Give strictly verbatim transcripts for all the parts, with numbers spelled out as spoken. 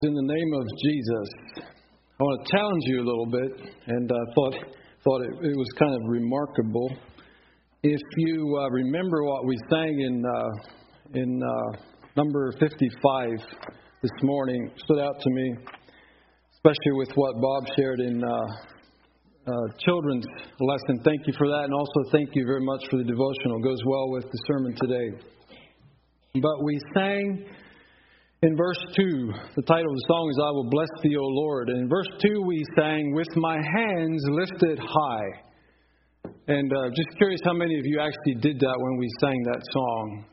In the name of Jesus, I want to challenge you a little bit, and I uh, thought thought it, it was kind of remarkable. If you uh, remember what we sang in uh, in uh, number fifty-five this morning, stood out to me, especially with what Bob shared in uh, uh, children's lesson. Thank you for that, and also thank you very much for the devotional. It goes well with the sermon today. But we sang. In verse two, the title of the song is I Will Bless Thee, O Lord. And in verse two we sang, With My Hands Lifted High. And uh, just curious how many of you actually did that when we sang that song.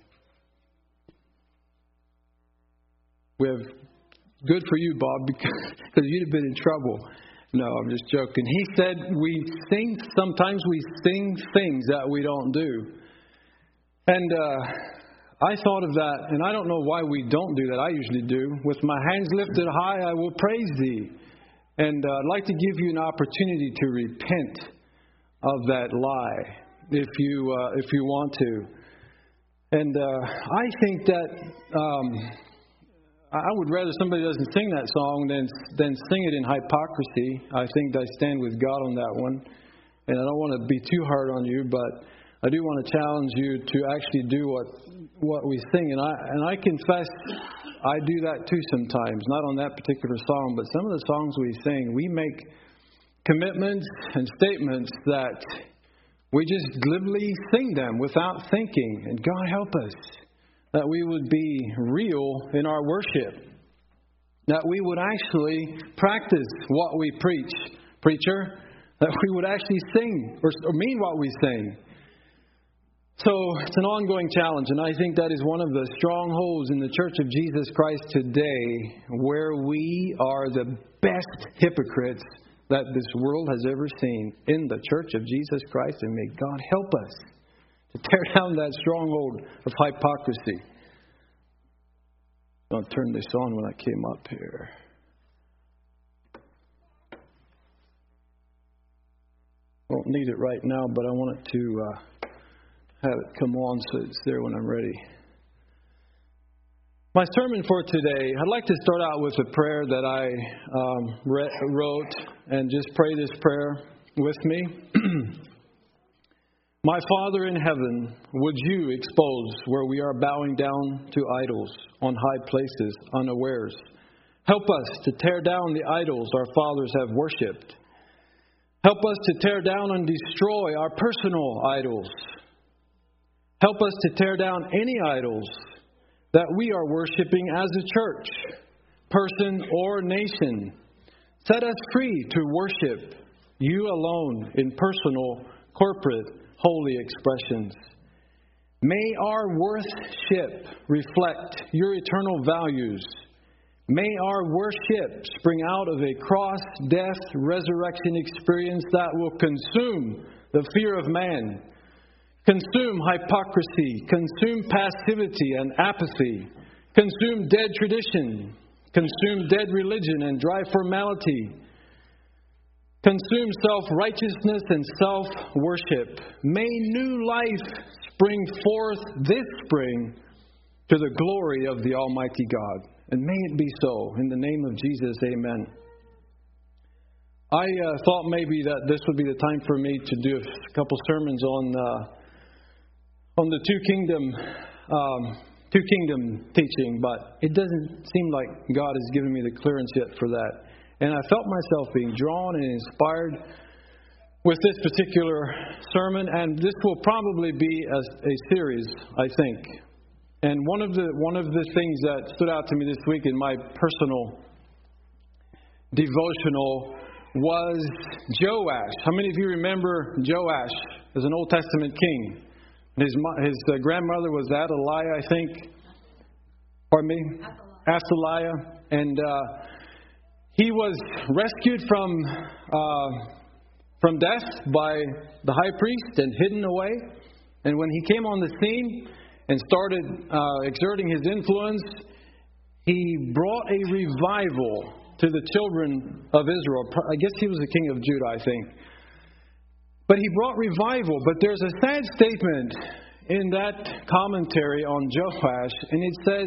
We have, good for you, Bob, because you'd have been in trouble. No, I'm just joking. He said we sing, sometimes we sing things that we don't do. And, uh... I thought of that, and I don't know why we don't do that. I usually do. With my hands lifted high, I will praise Thee. And uh, I'd like to give you an opportunity to repent of that lie, if you uh, if you want to. And uh, I think that um, I would rather somebody doesn't sing that song than than sing it in hypocrisy. I think I stand with God on that one, and I don't want to be too hard on you, but I do want to challenge you to actually do what what we sing, and I and I confess I do that too sometimes. Not on that particular song, but some of the songs we sing, we make commitments and statements that we just glibly sing them without thinking. And God help us that we would be real in our worship, that we would actually practice what we preach, preacher, that we would actually sing or, or mean what we sing. So it's an ongoing challenge, and I think that is one of the strongholds in the Church of Jesus Christ today, where we are the best hypocrites that this world has ever seen in the Church of Jesus Christ, and may God help us to tear down that stronghold of hypocrisy. I'll turn this on when I came up here. I don't need it right now, but I want it to... Uh, have it come on so it's there when I'm ready. My sermon for today, I'd like to start out with a prayer that I um, re- wrote, and just pray this prayer with me. My Father in heaven, would you expose where we are bowing down to idols on high places unawares? Help us to tear down the idols our fathers have worshipped. Help us to tear down and destroy our personal idols. Help us to tear down any idols that we are worshiping as a church, person, or nation. Set us free to worship you alone in personal, corporate, holy expressions. May our worship reflect your eternal values. May our worship spring out of a cross, death, resurrection experience that will consume the fear of man, consume hypocrisy, consume passivity and apathy, consume dead tradition, consume dead religion and dry formality, consume self-righteousness and self-worship. May new life spring forth this spring to the glory of the Almighty God. And may it be so. In the name of Jesus, amen. I uh, thought maybe that this would be the time for me to do a couple sermons on... Uh, on the two kingdom um, two kingdom teaching, but it doesn't seem like God has given me the clearance yet for that. And I felt myself being drawn and inspired with this particular sermon, and this will probably be a, a series, I think. And one of the one of the things that stood out to me this week in my personal devotional was Joash. How many of you remember Joash as an Old Testament king? His his uh, grandmother was Athaliah, I think. Pardon me? Athaliah. And uh, he was rescued from uh, from death by the high priest and hidden away. And when he came on the scene and started uh, exerting his influence, he brought a revival to the children of Israel. I guess he was the king of Judah, I think. But he brought revival. But there's a sad statement in that commentary on Joash, and it says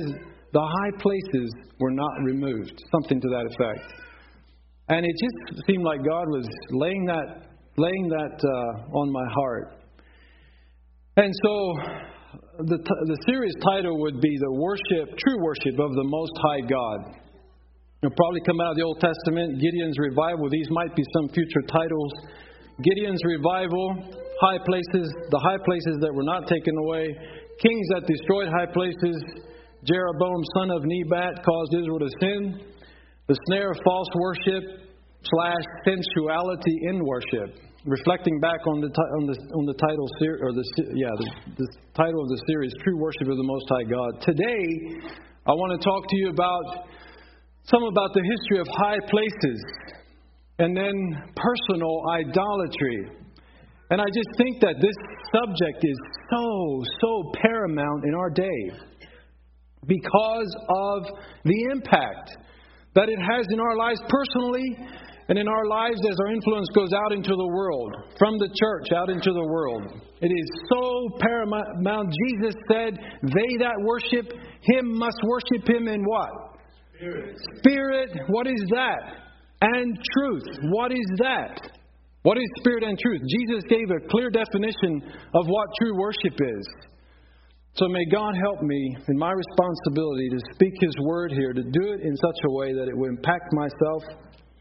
the high places were not removed. Something to that effect. And it just seemed like God was laying that, laying that uh, on my heart. And so the t- the series title would be The Worship, True Worship of the Most High God. It'll probably come out of the Old Testament, Gideon's Revival. These might be some future titles. Gideon's Revival, high places, the high places that were not taken away, kings that destroyed high places, Jeroboam, son of Nebat, caused Israel to sin, the snare of false worship slash sensuality in worship. Reflecting back on the on the on the title ser- or the yeah the, the title of the series, True Worship of the Most High God. Today, I want to talk to you about some about the history of high places, and then personal idolatry. And I just think that this subject is so so paramount in our day because of the impact that it has in our lives personally. And in our lives as our influence goes out into the world, from the church out into the world. It is so paramount. Jesus said, they that worship Him must worship Him in what? Spirit. Spirit, what is that? And truth, what is that? What is spirit and truth? Jesus gave a clear definition of what true worship is. So may God help me in my responsibility to speak His word here, to do it in such a way that it will impact myself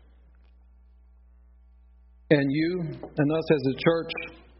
and you and us as a church,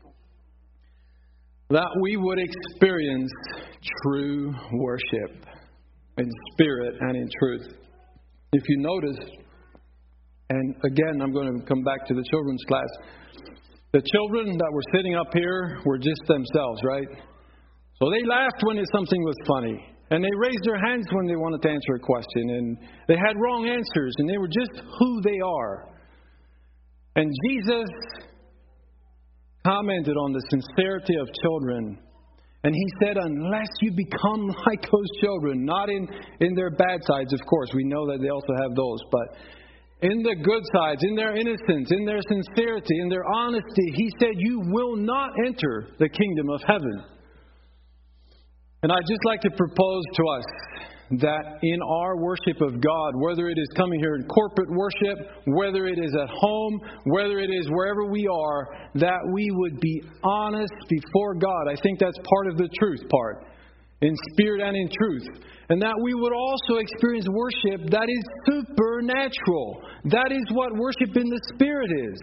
that we would experience true worship in spirit and in truth. If you notice, and again, I'm going to come back to the children's class, the children that were sitting up here were just themselves, right? So they laughed when something was funny, and they raised their hands when they wanted to answer a question, and they had wrong answers, and they were just who they are. And Jesus commented on the sincerity of children. And He said, unless you become like those children, not in, in their bad sides, of course, we know that they also have those, but in the good sides, in their innocence, in their sincerity, in their honesty, He said, you will not enter the kingdom of heaven. And I'd just like to propose to us that in our worship of God, whether it is coming here in corporate worship, whether it is at home, whether it is wherever we are, that we would be honest before God. I think that's part of the truth part, in spirit and in truth. And that we would also experience worship that is supernatural. That is what worship in the Spirit is.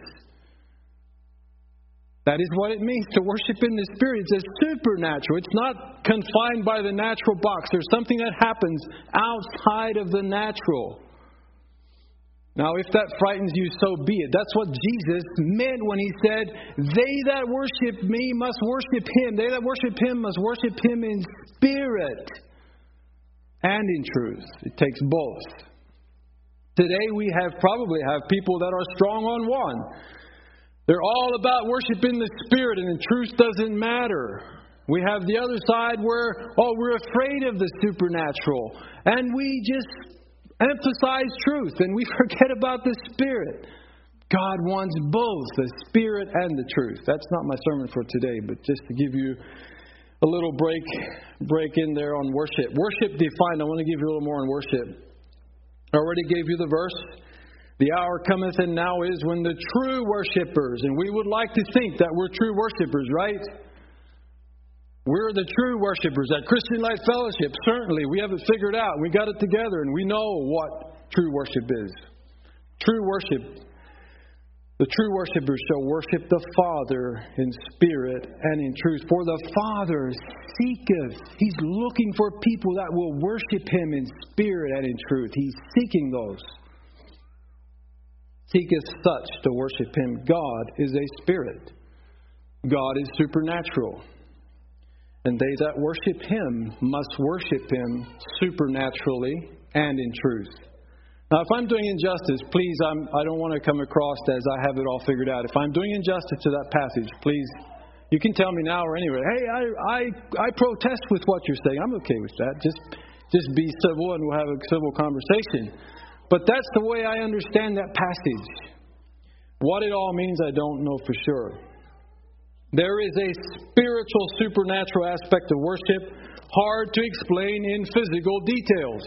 That is what it means to worship in the Spirit. It's supernatural. It's not confined by the natural box. There's something that happens outside of the natural. Now, if that frightens you, so be it. That's what Jesus meant when He said, they that worship Me must worship Him. They that worship Him must worship Him in spirit and in truth. It takes both. Today we have probably have people that are strong on one. They're all about worship in the Spirit, and the truth doesn't matter. We have the other side where, oh, we're afraid of the supernatural, and we just emphasize truth, and we forget about the Spirit. God wants both, the Spirit and the truth. That's not my sermon for today, but just to give you a little break, break in there on worship. Worship defined, I want to give you a little more on worship. I already gave you the verse. The hour cometh and now is when the true worshipers, and we would like to think that we're true worshipers, right? We're the true worshipers at Christian Life Fellowship. Certainly, we have it figured out. We got it together, and we know what true worship is. True worship. The true worshipers shall worship the Father in spirit and in truth. For the Father seeketh. He's looking for people that will worship Him in spirit and in truth. He's seeking those. Seeketh such to worship Him. God is a spirit. God is supernatural. And they that worship Him must worship Him supernaturally and in truth. Now, if I'm doing injustice, please, I'm, I don't want to come across as I have it all figured out. If I'm doing injustice to that passage, please, you can tell me now or anyway. Hey, I, I, I protest with what you're saying. I'm okay with that. Just, just be civil and we'll have a civil conversation. But that's the way I understand that passage. What it all means, I don't know for sure. There is a spiritual, supernatural aspect of worship, hard to explain in physical details.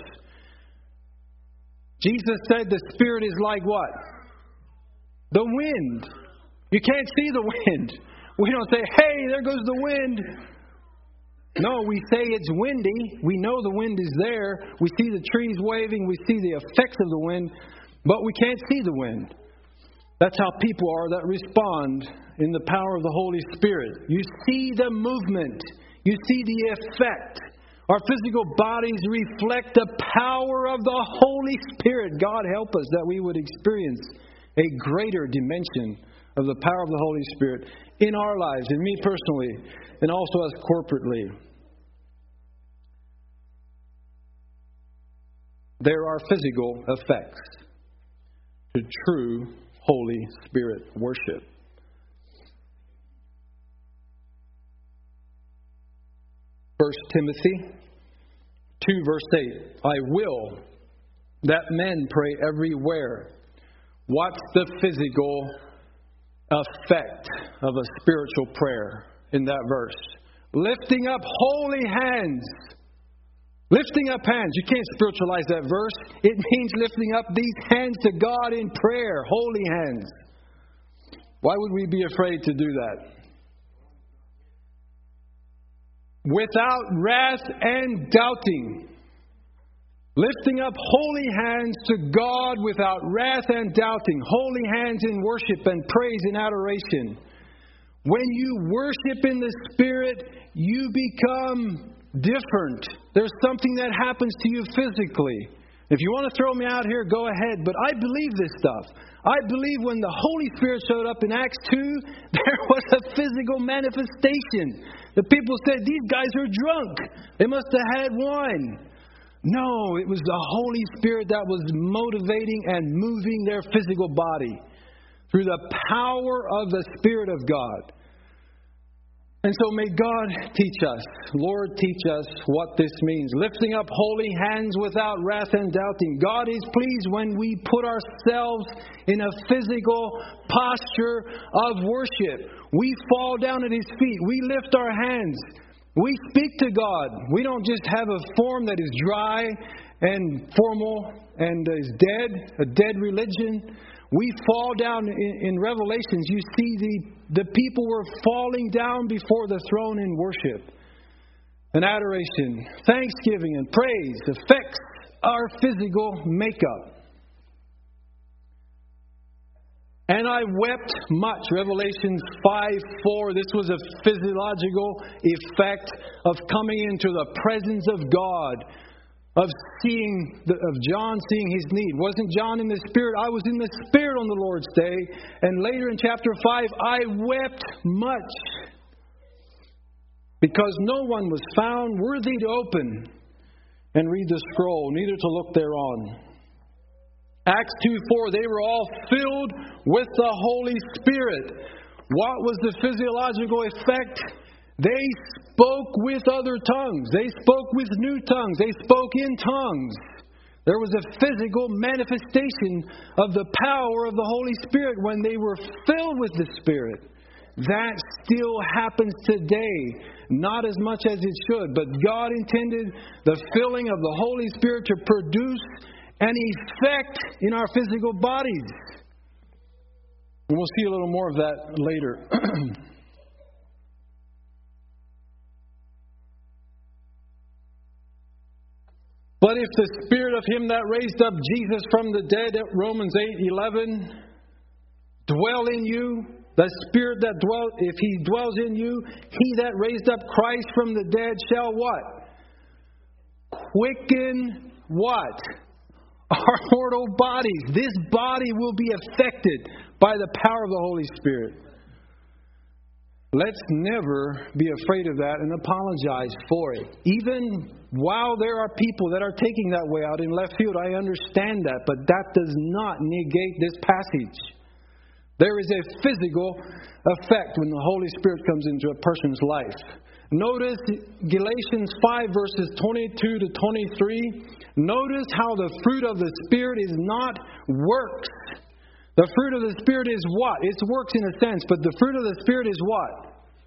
Jesus said the Spirit is like what? The wind. You can't see the wind. We don't say, hey, there goes the wind. No, we say it's windy. We know the wind is there. We see the trees waving. We see the effects of the wind, but we can't see the wind. That's how people are that respond in the power of the Holy Spirit. You see the movement. You see the effect. Our physical bodies reflect the power of the Holy Spirit. God help us that we would experience a greater dimension of the power of the Holy Spirit in our lives, in me personally, and also us corporately. There are physical effects to true Holy Spirit worship. First Timothy two, verse eight. I will that men pray everywhere. What's the physical effect of a spiritual prayer in that verse? Lifting up holy hands. Lifting up hands. You can't spiritualize that verse. It means lifting up these hands to God in prayer. Holy hands. Why would we be afraid to do that? Without wrath and doubting. Lifting up holy hands to God without wrath and doubting. Holy hands in worship and praise and adoration. When you worship in the Spirit, you become different. There's something that happens to you physically. If you want to throw me out here, go ahead. But I believe this stuff. I believe when the Holy Spirit showed up in Acts two, there was a physical manifestation. The people said, these guys are drunk. They must have had wine. No, it was the Holy Spirit that was motivating and moving their physical body through the power of the Spirit of God. And so may God teach us, Lord, teach us what this means. Lifting up holy hands without wrath and doubting. God is pleased when we put ourselves in a physical posture of worship. We fall down at His feet. We lift our hands. We speak to God. We don't just have a form that is dry and formal and is dead, a dead religion. We fall down in, in Revelations. You see the, the people were falling down before the throne in worship and adoration. Thanksgiving and praise affects our physical makeup. And I wept much. Revelations five four. This was a physiological effect of coming into the presence of God. Of seeing, the, of John seeing his need. Wasn't John in the Spirit? I was in the Spirit on the Lord's day. And later in chapter five, I wept much. Because no one was found worthy to open and read the scroll, neither to look thereon. Acts two four, they were all filled with the Holy Spirit. What was the physiological effect? They spoke with other tongues. They spoke with new tongues. They spoke in tongues. There was a physical manifestation of the power of the Holy Spirit when they were filled with the Spirit. That still happens today. Not as much as it should. But God intended the filling of the Holy Spirit to produce an effect in our physical bodies. And we'll see a little more of that later. But if the Spirit of Him that raised up Jesus from the dead, Romans eight eleven, dwell in you, the Spirit that dwell, if He dwells in you, He that raised up Christ from the dead shall what? Quicken what? Our mortal bodies. This body will be affected by the power of the Holy Spirit. Let's never be afraid of that and apologize for it. Even while there are people that are taking that way out in left field, I understand that, but that does not negate this passage. There is a physical effect when the Holy Spirit comes into a person's life. Notice Galatians five verses twenty-two to twenty-three. Notice how the fruit of the Spirit is not works. The fruit of the Spirit is what? It's works in a sense, but the fruit of the Spirit is what?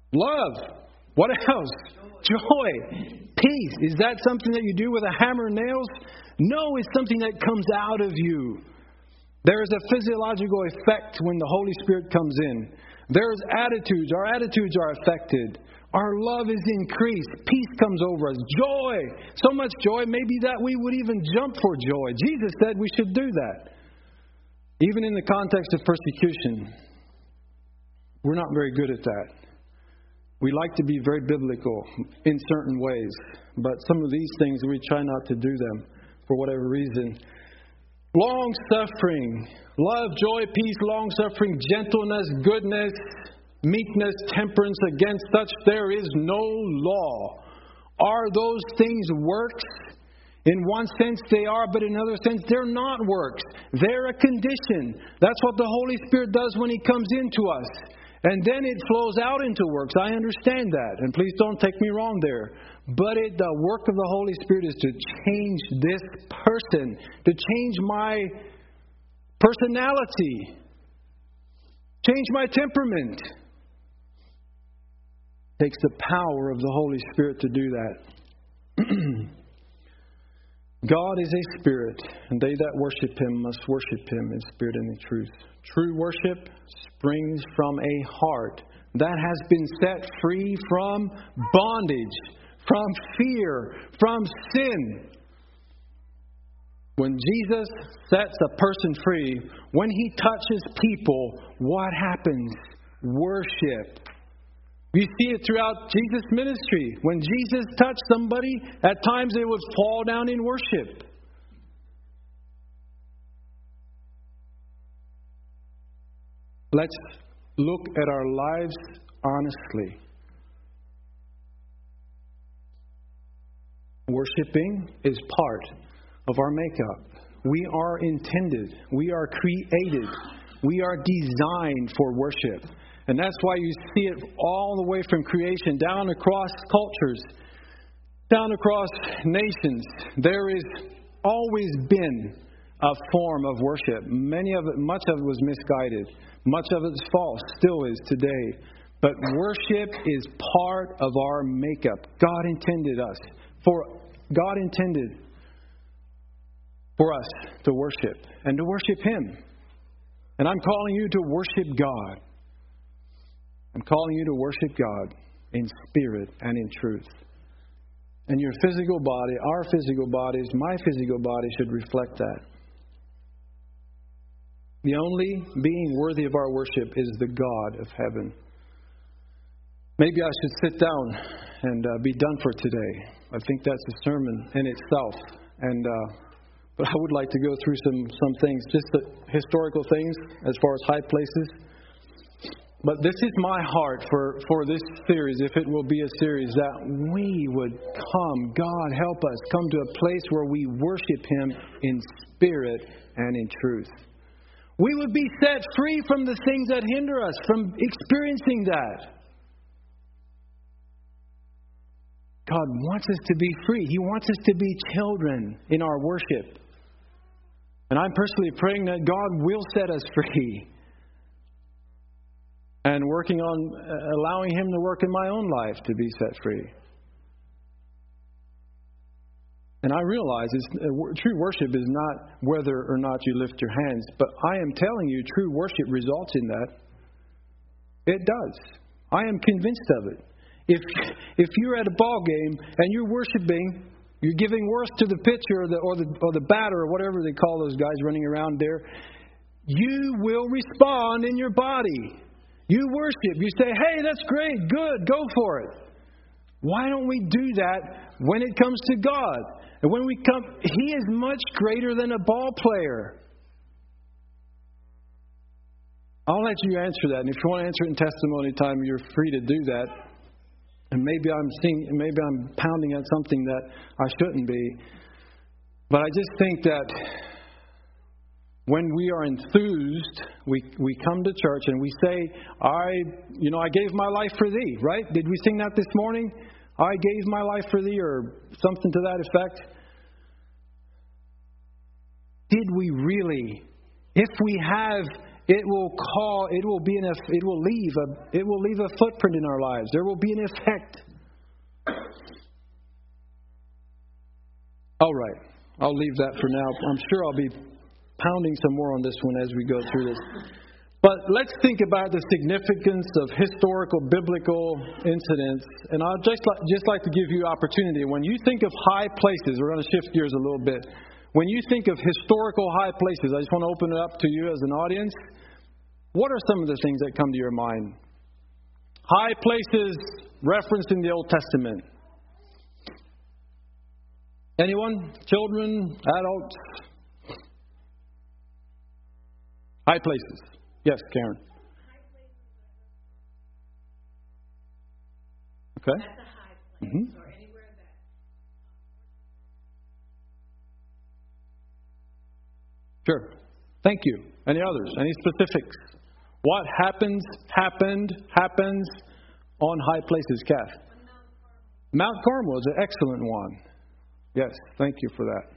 Love. What else? Joy. Peace. Is that something that you do with a hammer and nails? No, it's something that comes out of you. There is a physiological effect when the Holy Spirit comes in. There's attitudes. Our attitudes are affected. Our love is increased. Peace comes over us. Joy. So much joy, maybe that we would even jump for joy. Jesus said we should do that. Even in the context of persecution, we're not very good at that. We like to be very biblical in certain ways, but some of these things we try not to do them for whatever reason. Long suffering, love, joy, peace, long suffering, gentleness, goodness, meekness, temperance. Against such there is no law. Are those things works? In one sense they are, but in another sense they're not works. They're a condition. That's what the Holy Spirit does when He comes into us. And then it flows out into works. I understand that. And please don't take me wrong there. But it, the work of the Holy Spirit is to change this person. To change my personality. Change my temperament. It takes the power of the Holy Spirit to do that. God is a spirit, and they that worship Him must worship Him in spirit and in truth. True worship springs from a heart that has been set free from bondage, from fear, from sin. When Jesus sets a person free, when He touches people, what happens? Worship. You see it throughout Jesus' ministry. When Jesus touched somebody, at times they would fall down in worship. Let's look at our lives honestly. Worshipping is part of our makeup. We are intended. We are created. We are designed for worship. And that's why you see it all the way from creation, down across cultures, down across nations. There has always been a form of worship. Many of it, much of it was misguided. Much of it is false, still is today. But worship is part of our makeup. God intended us for God intended for us to worship and to worship Him. And I'm calling you to worship God. I'm calling you to worship God in spirit and in truth. And your physical body, our physical bodies, my physical body should reflect that. The only being worthy of our worship is the God of heaven. Maybe I should sit down and uh, be done for today. I think that's a sermon in itself. And uh, but I would like to go through some, some things, just the historical things as far as high places. But this is my heart for, for this series, if it will be a series, that we would come, God help us, come to a place where we worship Him in spirit and in truth. We would be set free from the things that hinder us from experiencing that. God wants us to be free. He wants us to be children in our worship. And I'm personally praying that God will set us free. And working on allowing Him to work in my own life to be set free. And I realize it's, uh, true worship is not whether or not you lift your hands, but I am telling you, true worship results in that. It does. I am convinced of it. If if you're at a ball game and you're worshiping, you're giving worth to the pitcher or the or the or the batter or whatever they call those guys running around there, you will respond in your body. You worship. You say, hey, that's great. Good. Go for it. Why don't we do that when it comes to God? And when we come, He is much greater than a ball player. I'll let you answer that. And if you want to answer it in testimony time, you're free to do that. And maybe I'm seeing, maybe I'm pounding at something that I shouldn't be. But I just think that when we are enthused, we we come to church and we say, I, you know, I gave my life for Thee, right? Did we sing that this morning? I gave my life for Thee, or something to that effect. Did we really? If we have It will call. It will be an. It will leave a. It will leave a footprint in our lives. There will be an effect. All right, I'll leave that for now. I'm sure I'll be pounding some more on this one as we go through this. But let's think about the significance of historical biblical incidents. And I'd just like, just like to give you opportunity. When you think of high places, we're going to shift gears a little bit. When you think of historical high places, I just want to open it up to you as an audience. What are some of the things that come to your mind? High places referenced in the Old Testament. Anyone? Children? Adults? High places. Yes, Karen. Okay. That's a high place, mm-hmm. or anywhere that. Sure. Thank you. Any others? Any specifics? What happens, happened, happens on high places, Kath? Mount Carmel is an excellent one. Yes, thank you for that.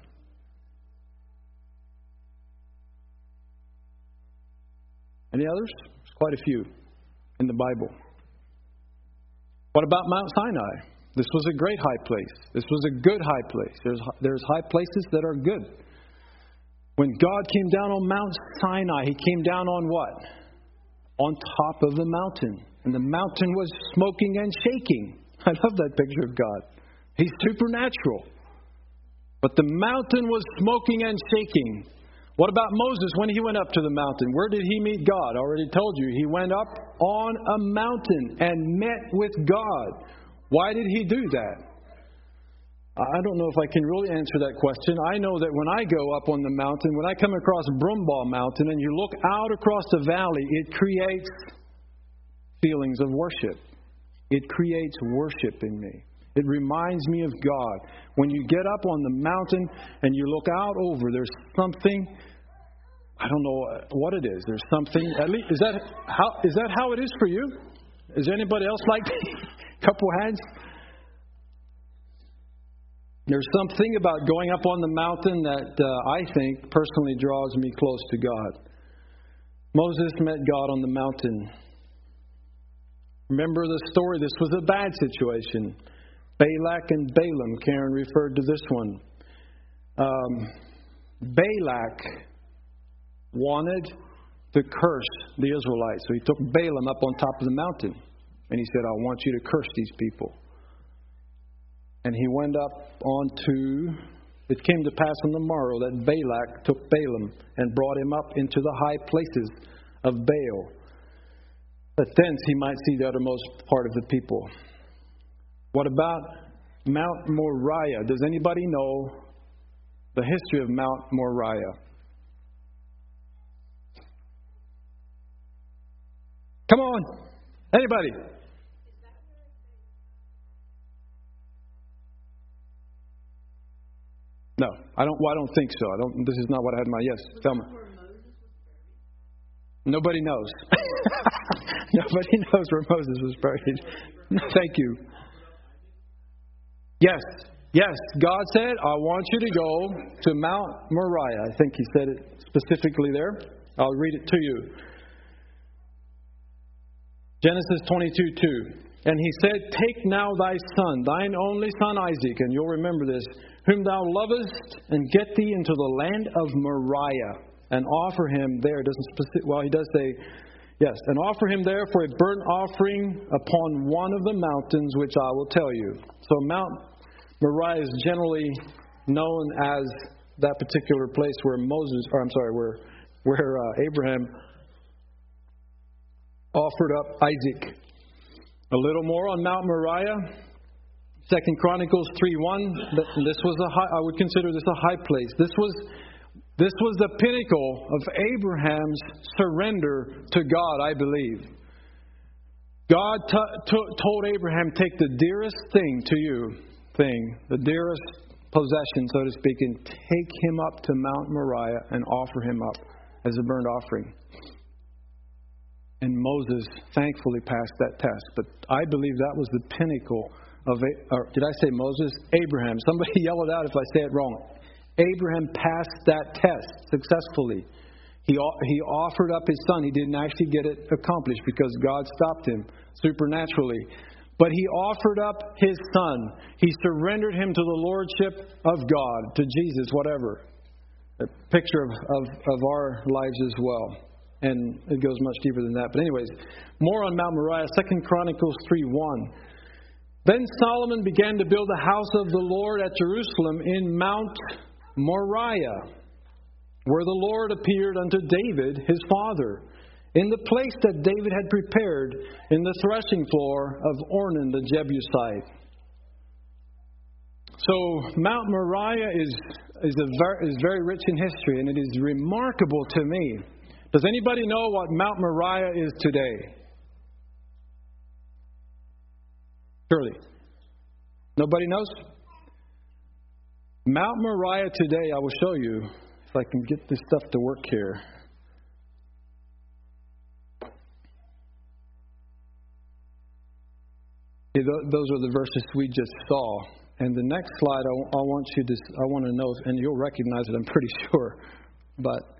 Any others? There's quite a few in the Bible. What about Mount Sinai? This was a great high place. This was a good high place. There's there's high places that are good. When God came down on Mount Sinai, He came down on what? On top of the mountain. And the mountain was smoking and shaking. I love that picture of God. He's supernatural. But the mountain was smoking and shaking. What about Moses when he went up to the mountain? Where did he meet God? I already told you. He went up on a mountain and met with God. Why did he do that? I don't know if I can really answer that question. I know that when I go up on the mountain, when I come across Brumball Mountain and you look out across the valley, it creates feelings of worship. It creates worship in me. It reminds me of God. When you get up on the mountain and you look out over, there's something, I don't know what it is. There's something, at least, is that how, is that how it is for you? Is there anybody else like me? Couple hands. There's something about going up on the mountain that uh, I think personally draws me close to God. Moses met God on the mountain. Remember the story. This was a bad situation. Balak and Balaam. Karen referred to this one. Um, Balak wanted to curse the Israelites. So he took Balaam up on top of the mountain. And he said, I want you to curse these people. And he went up onto, it came to pass on the morrow that Balak took Balaam and brought him up into the high places of Baal, that thence he might see the uttermost part of the people. What about Mount Moriah? Does anybody know the history of Mount Moriah? Come on. Anybody? No, I don't. Well, I don't think so. I don't. This is not what I had in my yes. Tell me. Nobody knows. Nobody knows where Moses was buried. Thank you. Yes, yes. God said, "I want you to go to Mount Moriah." I think He said it specifically there. I'll read it to you. Genesis twenty-two two. And He said, "Take now thy son, thine only son Isaac," and you'll remember this, "whom thou lovest, and get thee into the land of Moriah, and offer him there." It doesn't specific, well, He does say, yes, "and offer him there for a burnt offering upon one of the mountains which I will tell you." So Mount Moriah is generally known as that particular place where Moses, or I'm sorry, where where uh, Abraham offered up Isaac. A little more on Mount Moriah. Second Chronicles three one. This was a high, I would consider this a high place. This was this was the pinnacle of Abraham's surrender to God, I believe. God t- t- told Abraham, "Take the dearest thing to you, thing, the dearest possession, so to speak, and take him up to Mount Moriah and offer him up as a burnt offering." And Moses thankfully passed that test. But I believe that was the pinnacle of, or did I say Moses? Abraham. Somebody yell it out if I say it wrong. Abraham passed that test successfully. He, he offered up his son. He didn't actually get it accomplished because God stopped him supernaturally. But he offered up his son. He surrendered him to the lordship of God, to Jesus, whatever. A picture of, of, of our lives as well. And it goes much deeper than that. But anyways, more on Mount Moriah, Second Chronicles three one. Then Solomon began to build the house of the Lord at Jerusalem in Mount Moriah, where the Lord appeared unto David his father, in the place that David had prepared in the threshing floor of Ornan the Jebusite. So Mount Moriah is is, a ver- is very rich in history, and it is remarkable to me. Does anybody know what Mount Moriah is today? Surely. Nobody knows? Mount Moriah today, I will show you, if I can get this stuff to work here. Okay, those are the verses we just saw. And the next slide, I, I want you to, I want to know, and you'll recognize it, I'm pretty sure. But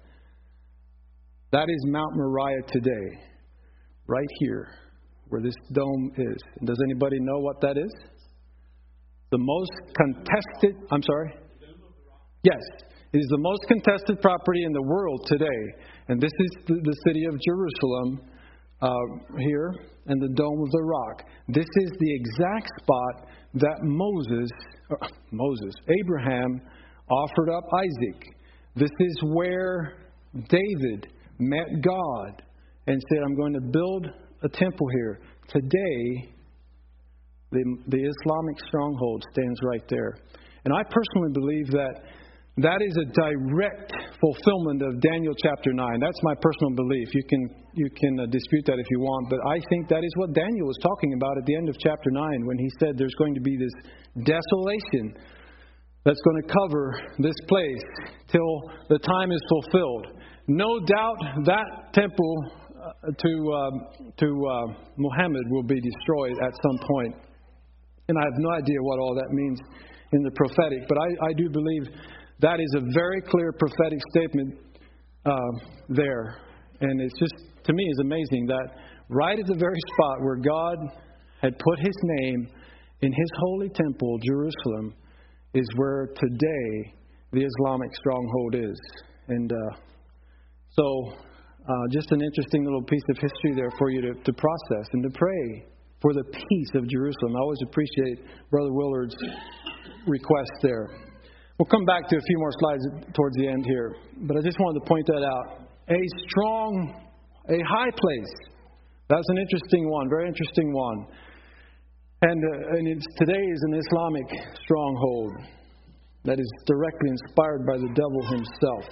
that is Mount Moriah today, right here, where this dome is. And does anybody know what that is? The most contested, I'm sorry? Yes, it is the most contested property in the world today. And this is the, the city of Jerusalem uh, here, and the Dome of the Rock. This is the exact spot that Moses, uh, Moses, Abraham offered up Isaac. This is where David met God and said, I'm going to build a temple here. Today, the, the Islamic stronghold stands right there. And I personally believe that that is a direct fulfillment of Daniel chapter nine. That's my personal belief. You can you can uh, dispute that if you want, but I think that is what Daniel was talking about at the end of chapter nine when he said there's going to be this desolation that's going to cover this place till the time is fulfilled. No doubt that temple uh, to uh, to uh, Muhammad will be destroyed at some point. And I have no idea what all that means in the prophetic, but I, I do believe that is a very clear prophetic statement uh, there. And it's just, to me, is amazing that right at the very spot where God had put His name in His holy temple, Jerusalem, is where today the Islamic stronghold is. And uh, so uh, just an interesting little piece of history there for you to, to process and to pray for the peace of Jerusalem. I always appreciate Brother Willard's request there. We'll come back to a few more slides towards the end here, but I just wanted to point that out. A strong, a high place. That's an interesting one, very interesting one. And, uh, and it's, today is an Islamic stronghold that is directly inspired by the devil himself.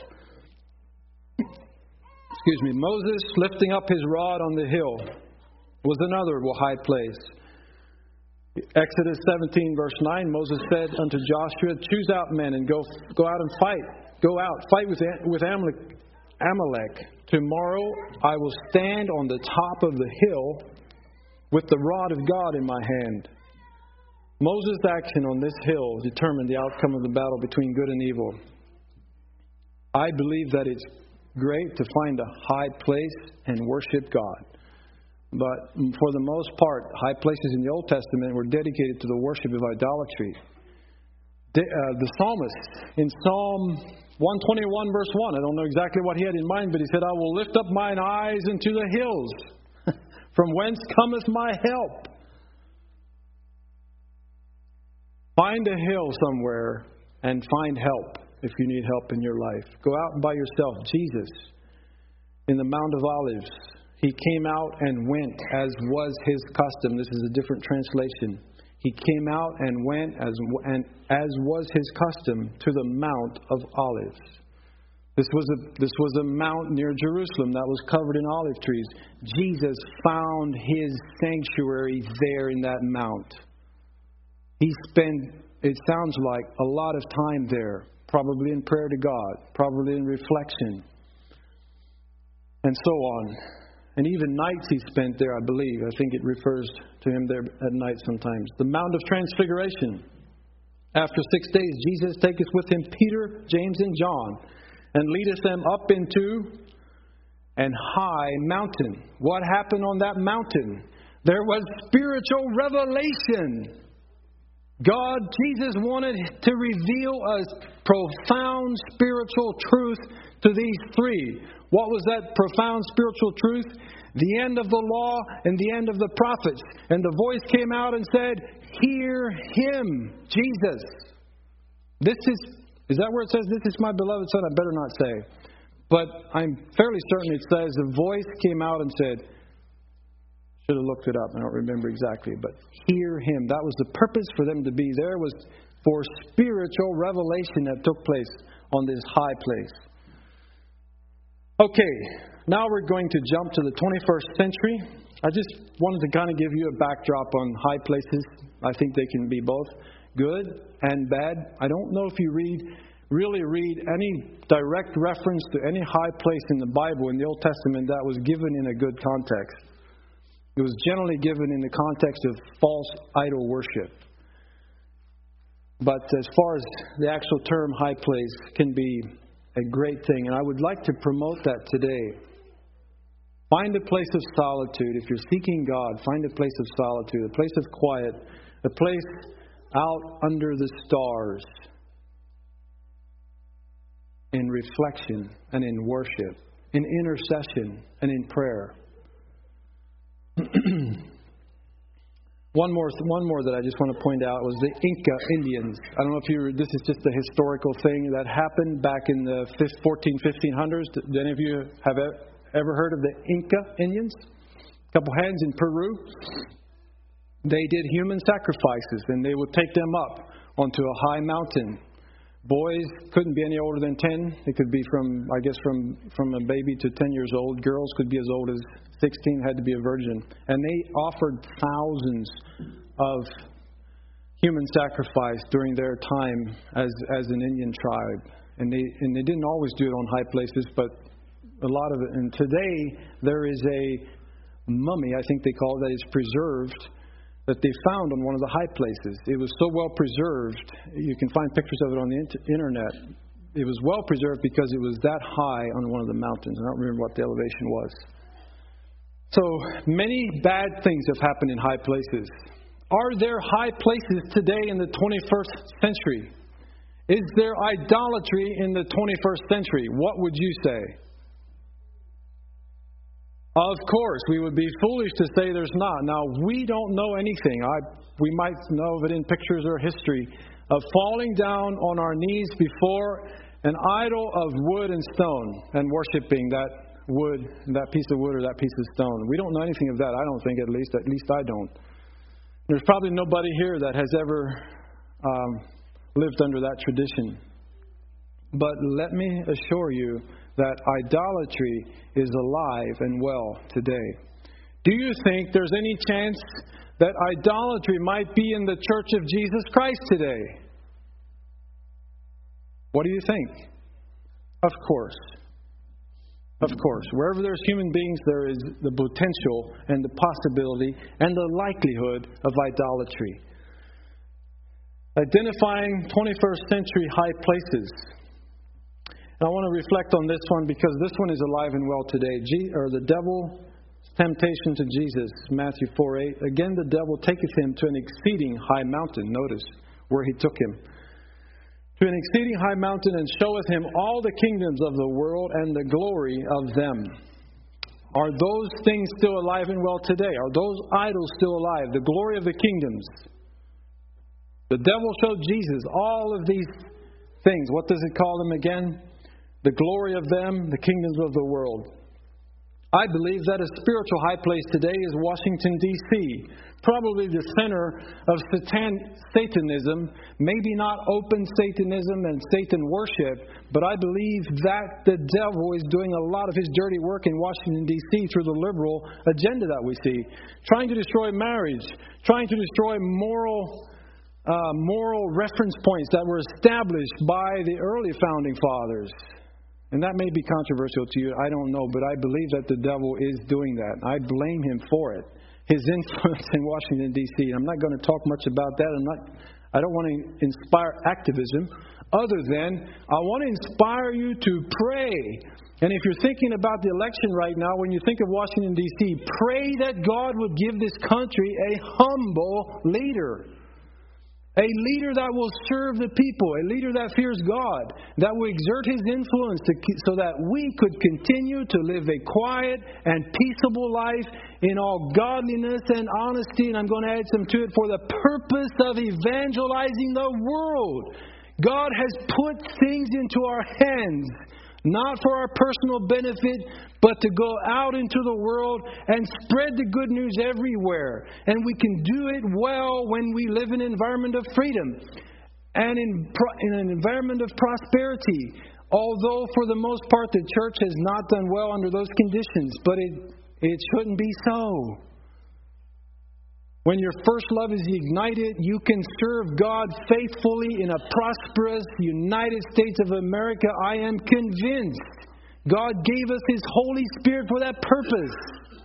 Excuse me. Moses lifting up his rod on the hill was another high place. Exodus seventeen, verse nine, Moses said unto Joshua, choose out men and go go out and fight. Go out, fight with, with Amalek. Amalek. Tomorrow I will stand on the top of the hill with the rod of God in my hand. Moses' action on this hill determined the outcome of the battle between good and evil. I believe that it's great to find a high place and worship God. But for the most part, high places in the Old Testament were dedicated to the worship of idolatry. The, uh, the psalmist in Psalm one twenty-one, verse one, I don't know exactly what he had in mind, but he said, I will lift up mine eyes into the hills. From whence cometh my help? Find a hill somewhere and find help if you need help in your life. Go out by yourself. Jesus, in the Mount of Olives, He came out and went as was His custom. This is a different translation. He came out and went as and as was His custom to the Mount of Olives. This was a this was a mount near Jerusalem that was covered in olive trees. Jesus found His sanctuary there in that mount. He spent, it sounds like, a lot of time there, probably in prayer to God, probably in reflection, and so on. And even nights he spent there, I believe. I think it refers to him there at night sometimes. The Mount of Transfiguration. After six days, Jesus taketh with him Peter, James, and John, and leadeth them up into and high mountain. What happened on that mountain? There was spiritual revelation. God, Jesus wanted to reveal a profound spiritual truth to these three. What was that profound spiritual truth? The end of the law and the end of the prophets. And the voice came out and said, "Hear him, Jesus." This is, is that where it says, "This is my beloved Son"? I better not say. But I'm fairly certain it says, the voice came out and said, should have looked it up, I don't remember exactly, but hear him. That was the purpose for them to be there, was for spiritual revelation that took place on this high place. Okay, now we're going to jump to the twenty-first century. I just wanted to kind of give you a backdrop on high places. I think they can be both good and bad. I don't know if you read, really read any direct reference to any high place in the Bible, in the Old Testament, that was given in a good context. It was generally given in the context of false idol worship. But as far as the actual term high place can be a great thing, and I would like to promote that today. Find a place of solitude. If you're seeking God, find a place of solitude, a place of quiet, a place out under the stars in reflection and in worship, in intercession and in prayer. One more, one more that I just want to point out was the Inca Indians. I don't know if you. This is just a historical thing that happened back in the fourteen, fifteen hundreds. Did any of you have ever heard of the Inca Indians? A couple hands in Peru. They did human sacrifices, and they would take them up onto a high mountain. Boys couldn't be any older than ten. It could be from, I guess, from, from a baby to ten years old. Girls could be as old as sixteen, had to be a virgin. And they offered thousands of human sacrifice during their time as as an Indian tribe. And they and they didn't always do it on high places, but a lot of it. And today there is a mummy, I think they call it, that is preserved, that they found on one of the high places. It was so well preserved, you can find pictures of it on the internet. It was well preserved because it was that high on one of the mountains. I don't remember what the elevation was. So many bad things have happened in high places. Are there high places today in the twenty-first century? Is there idolatry in the twenty-first century? What would you say? Of course, we would be foolish to say there's not. Now, we don't know anything. I, we might know of it in pictures or history of falling down on our knees before an idol of wood and stone and worshiping that wood, that piece of wood or that piece of stone. We don't know anything of that, I don't think, at least. At least I don't. There's probably nobody here that has ever um, lived under that tradition. But let me assure you that idolatry is alive and well today. Do you think there's any chance that idolatry might be in the Church of Jesus Christ today? What do you think? Of course. Of course. Wherever there's human beings, there is the potential and the possibility and the likelihood of idolatry. Identifying twenty-first century high places. And I want to reflect on this one because this one is alive and well today. G- or the devil's temptation to Jesus, Matthew four eight. Again, the devil taketh him to an exceeding high mountain. Notice where he took him. To an exceeding high mountain, and showeth him all the kingdoms of the world and the glory of them. Are those things still alive and well today? Are those idols still alive? The glory of the kingdoms. The devil showed Jesus all of these things. What does it call them again? The glory of them, the kingdoms of the world. I believe that a spiritual high place today is Washington, D C, probably the center of Satan, Satanism, maybe not open Satanism and Satan worship, but I believe that the devil is doing a lot of his dirty work in Washington, D C through the liberal agenda that we see, trying to destroy marriage, trying to destroy moral uh, moral reference points that were established by the early founding fathers. And that may be controversial to you, I don't know, but I believe that the devil is doing that. I blame him for it. His influence in Washington, D C. I'm not going to talk much about that. I'm not. I don't want to inspire activism, other than I want to inspire you to pray And if you're thinking about the election right now, when you think of Washington, D C, pray that God would give this country a humble leader. A leader that will serve the people. A leader that fears God. That will exert His influence to, so that we could continue to live a quiet and peaceable life in all godliness and honesty. And I'm going to add some to it, for the purpose of evangelizing the world. God has put things into our hands, not for our personal benefit, but to go out into the world and spread the good news everywhere. And we can do it well when we live in an environment of freedom and in, in an environment of prosperity. Although for the most part the church has not done well under those conditions, but it, it shouldn't be so. When your first love is ignited, you can serve God faithfully in a prosperous United States of America. I am convinced God gave us His Holy Spirit for that purpose.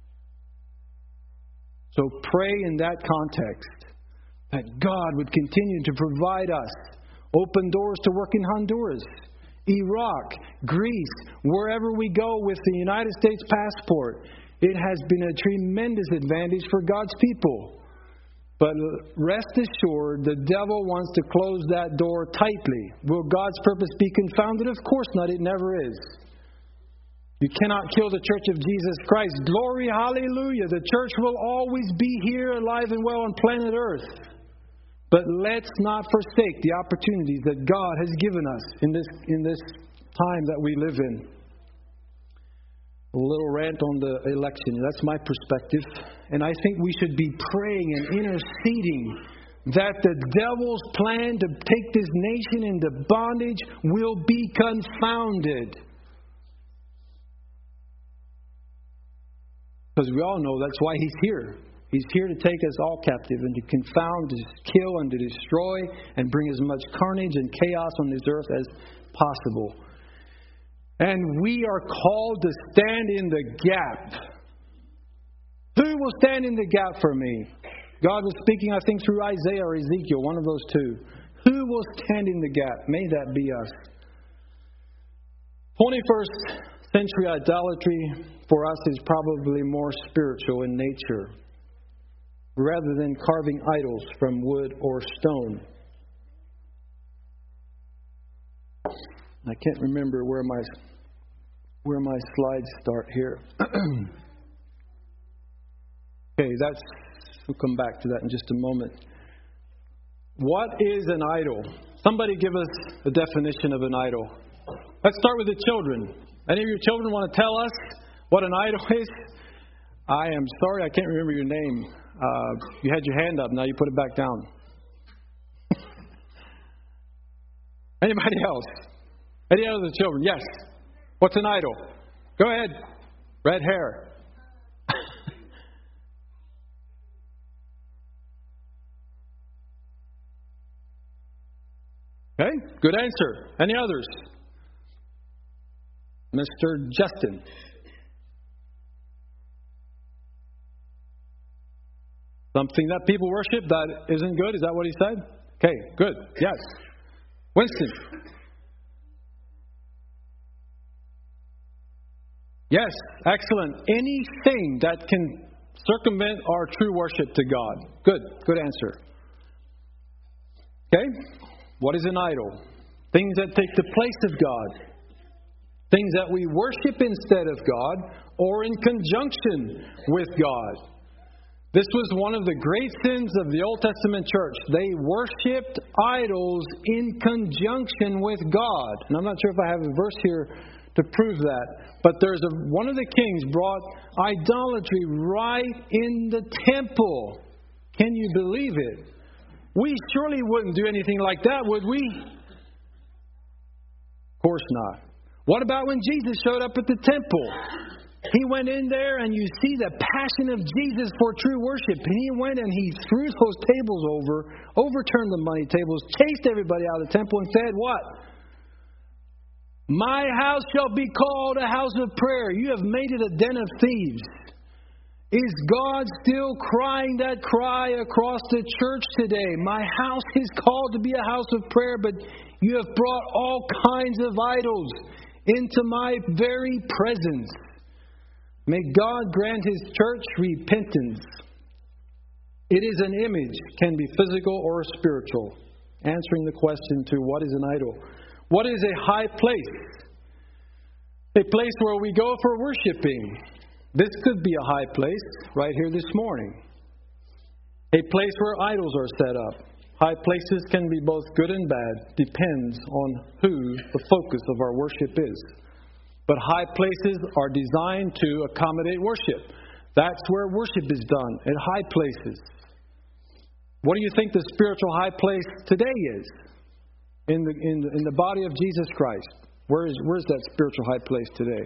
So pray in that context that God would continue to provide us open doors to work in Honduras, Iraq, Greece, wherever we go with the United States passport. It has been a tremendous advantage for God's people. But rest assured, the devil wants to close that door tightly. Will God's purpose be confounded? Of course not. It never is. You cannot kill the church of Jesus Christ. Glory, hallelujah. The church will always be here, alive and well on planet Earth. But let's not forsake the opportunities that God has given us in this, in this time that we live in. A little rant on the election. That's my perspective. And I think we should be praying and interceding that the devil's plan to take this nation into bondage will be confounded. Because we all know that's why he's here. He's here to take us all captive and to confound, to kill, and to destroy, and bring as much carnage and chaos on this earth as possible. And we are called to stand in the gap. Who will stand in the gap for me? God was speaking, I think, through Isaiah or Ezekiel, one of those two. Who will stand in the gap? May that be us. twenty-first century idolatry for us is probably more spiritual in nature, rather than carving idols from wood or stone. I can't remember where my where my slides start here. Okay, that's we'll come back to that in just a moment. What is an idol? Somebody give us a definition of an idol. Let's start with the children. Any of your children want to tell us what an idol is? I am sorry, I can't remember your name. Uh, you had your hand up, now you put it back down. Anybody else? Any other children? Yes. What's an idol? Go ahead. Red hair. Okay, good answer. Any others? Mister Justin. Something that people worship that isn't good? Is that what he said? Okay, good. Yes. Winston. Yes, excellent. Anything that can circumvent our true worship to God. Good, good answer. Okay, what is an idol? Things that take the place of God. Things that we worship instead of God or in conjunction with God. This was one of the great sins of the Old Testament church. They worshipped idols in conjunction with God. And I'm not sure if I have a verse here to prove that. But there's a, one of the kings brought idolatry right in the temple. Can you believe it? We surely wouldn't do anything like that, would we? Of course not. What about when Jesus showed up at the temple? He went in there and you see the passion of Jesus for true worship. And he went and he threw those tables over, overturned the money tables, chased everybody out of the temple and said, what? My house shall be called a house of prayer. You have made it a den of thieves. Is God still crying that cry across the church today? My house is called to be a house of prayer, but you have brought all kinds of idols into my very presence. May God grant His church repentance. It is an image, can be physical or spiritual. Answering the question to what is an idol. What is a high place? A place where we go for worshiping. This could be a high place right here this morning. A place where idols are set up. High places can be both good and bad. Depends on who the focus of our worship is. But high places are designed to accommodate worship. That's where worship is done, at high places. What do you think the spiritual high place today is? In the, in the, in the body of Jesus Christ. Where is, where's that spiritual high place today?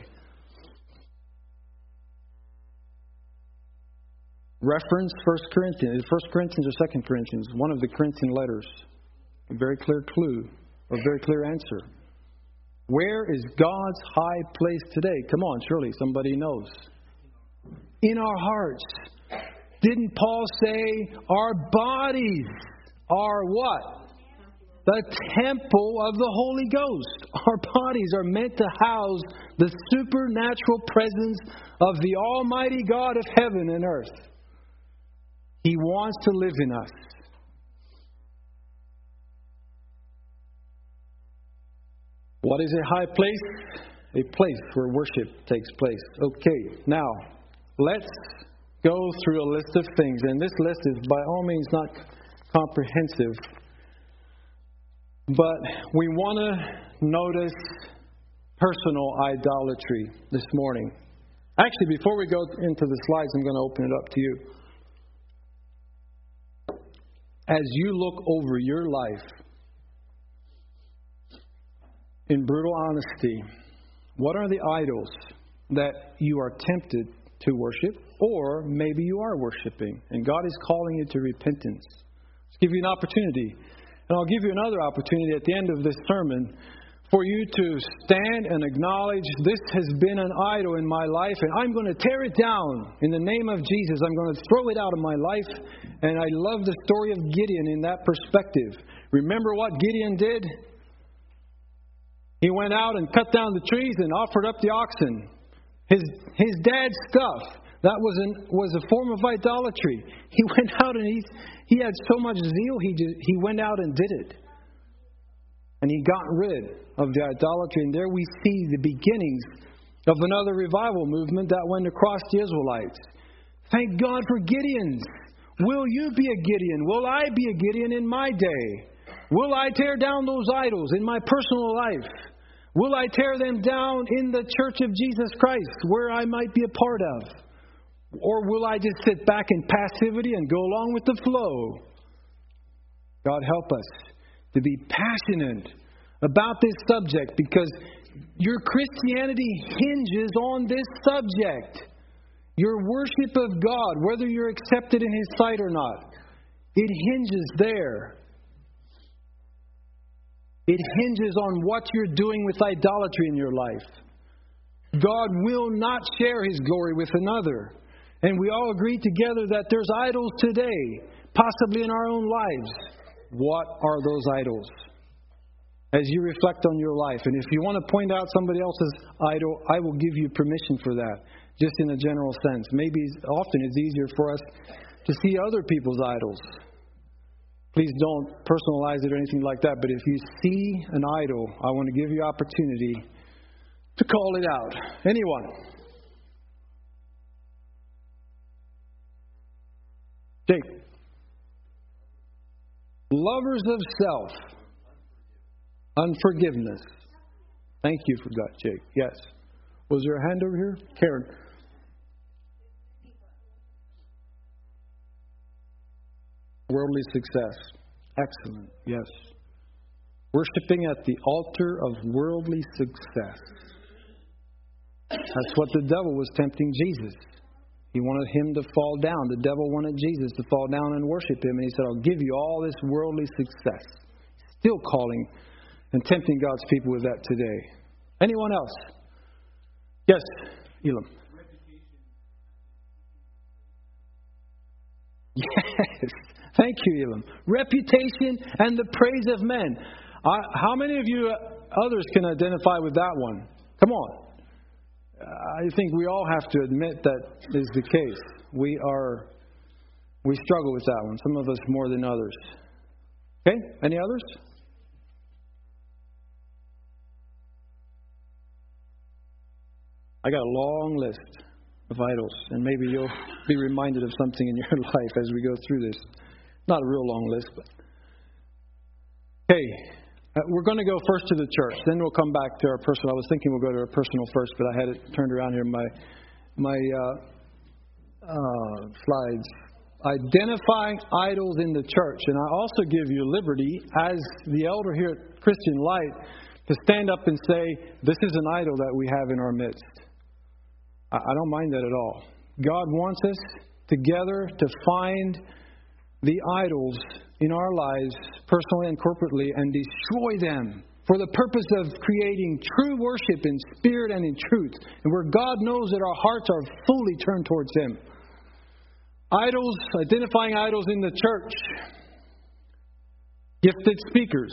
Reference First Corinthians. First Corinthians or Second Corinthians? One of the Corinthian letters. A very clear clue. A very clear answer. Where is God's high place today? Come on, surely somebody knows. In our hearts. Didn't Paul say our bodies are what? The temple of the Holy Ghost. Our bodies are meant to house the supernatural presence of the Almighty God of heaven and earth. He wants to live in us. What is a high place? A place where worship takes place. Okay, now let's go through a list of things. And this list is by all means not comprehensive. But we want to notice personal idolatry this morning. Actually, before we go into the slides, I'm going to open it up to you. As you look over your life, in brutal honesty, what are the idols that you are tempted to worship, or maybe you are worshiping, and God is calling you to repentance? Let's give you an opportunity. And I'll give you another opportunity at the end of this sermon for you to stand and acknowledge this has been an idol in my life, and I'm going to tear it down in the name of Jesus. I'm going to throw it out of my life. And I love the story of Gideon in that perspective. Remember what Gideon did? He went out and cut down the trees and offered up the oxen. His his dad's stuff. That was an, was a form of idolatry. He went out and he he had so much zeal. He just, he went out and did it, and he got rid of the idolatry. And there we see the beginnings of another revival movement that went across the Israelites. Thank God for Gideons. Will you be a Gideon? Will I be a Gideon in my day? Will I tear down those idols in my personal life? Will I tear them down in the church of Jesus Christ, where I might be a part of? Or will I just sit back in passivity and go along with the flow? God help us to be passionate about this subject, because your Christianity hinges on this subject. Your worship of God, whether you're accepted in His sight or not, it hinges there. It hinges on what you're doing with idolatry in your life. God will not share His glory with another. And we all agree together that there's idols today, possibly in our own lives. What are those idols? As you reflect on your life, and if you want to point out somebody else's idol, I will give you permission for that, just in a general sense. Maybe often it's easier for us to see other people's idols. Please don't personalize it or anything like that, but if you see an idol, I want to give you opportunity to call it out. Anyone? Jake. Lovers of self. Unforgiveness. Thank you for that, Jake. Yes. Was there a hand over here? Karen. Worldly success. Excellent. Yes. Worshipping at the altar of worldly success. That's what the devil was tempting Jesus. He wanted him to fall down. The devil wanted Jesus to fall down and worship him. And he said, I'll give you all this worldly success. Still calling and tempting God's people with that today. Anyone else? Yes, Elam. Yes. Thank you, Elam. Reputation and the praise of men. Uh, how many of you others can identify with that one? Come on. I think we all have to admit that is the case. We are, we struggle with that one. Some of us more than others. Okay? Any others? I got a long list of idols, and maybe you'll be reminded of something in your life as we go through this. Not a real long list, but okay. Uh, we're going to go first to the church, then we'll come back to our personal. I was thinking we'll go to our personal first, but I had it turned around here in my my uh, uh, slides. Identifying idols in the church, and I also give you liberty as the elder here at Christian Light to stand up and say, "This is an idol that we have in our midst." I, I don't mind that at all. God wants us together to find the idols in our lives, personally and corporately, and destroy them for the purpose of creating true worship in spirit and in truth, and where God knows that our hearts are fully turned towards Him. Idols, identifying idols in the church. Gifted speakers.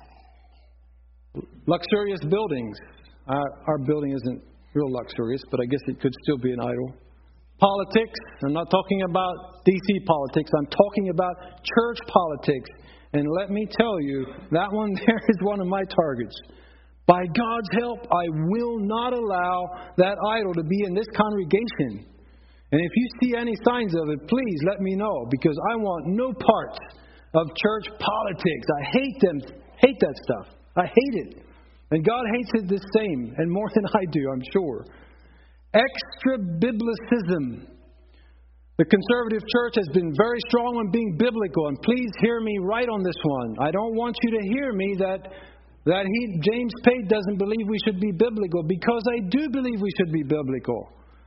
Luxurious buildings. Uh, our building isn't real luxurious, but I guess it could still be an idol. Politics. I'm not talking about D C politics. I'm talking about church politics. And let me tell you, that one there is one of my targets. By God's help, I will not allow that idol to be in this congregation. And if you see any signs of it, please let me know, because I want no part of church politics. I hate them. Hate that stuff. I hate it. And God hates it the same, and more than I do, I'm sure. Extra biblicism. The conservative church has been very strong on being biblical, and please hear me right on this one. I don't want you to hear me that that he James Pate doesn't believe we should be biblical, because I do believe we should be biblical.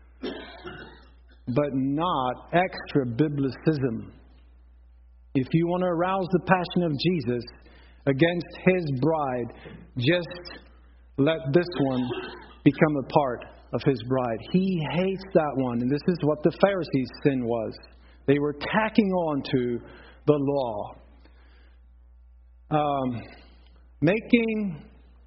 But not extra biblicism. If you want to arouse the passion of Jesus against His bride, just let this one become a part of His bride. He hates that one. And this is what the Pharisees' sin was. They were tacking on to the law. Um, making,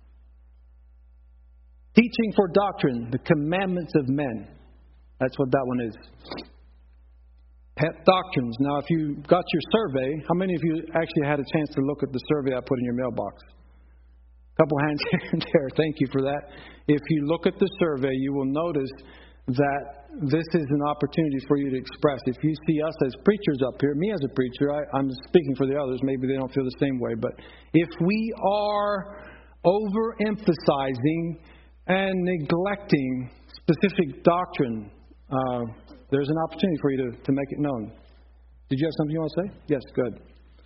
teaching for doctrine, the commandments of men. That's what that one is. Pet doctrines. Now, if you got your survey, how many of you actually had a chance to look at the survey I put in your mailbox? A couple hands here and there. Thank you for that. If you look at the survey, you will notice that this is an opportunity for you to express. If you see us as preachers up here, me as a preacher, I, I'm speaking for the others. Maybe they don't feel the same way. But if we are overemphasizing and neglecting specific doctrine, uh, there's an opportunity for you to, to make it known. Did you have something you want to say? Yes, good.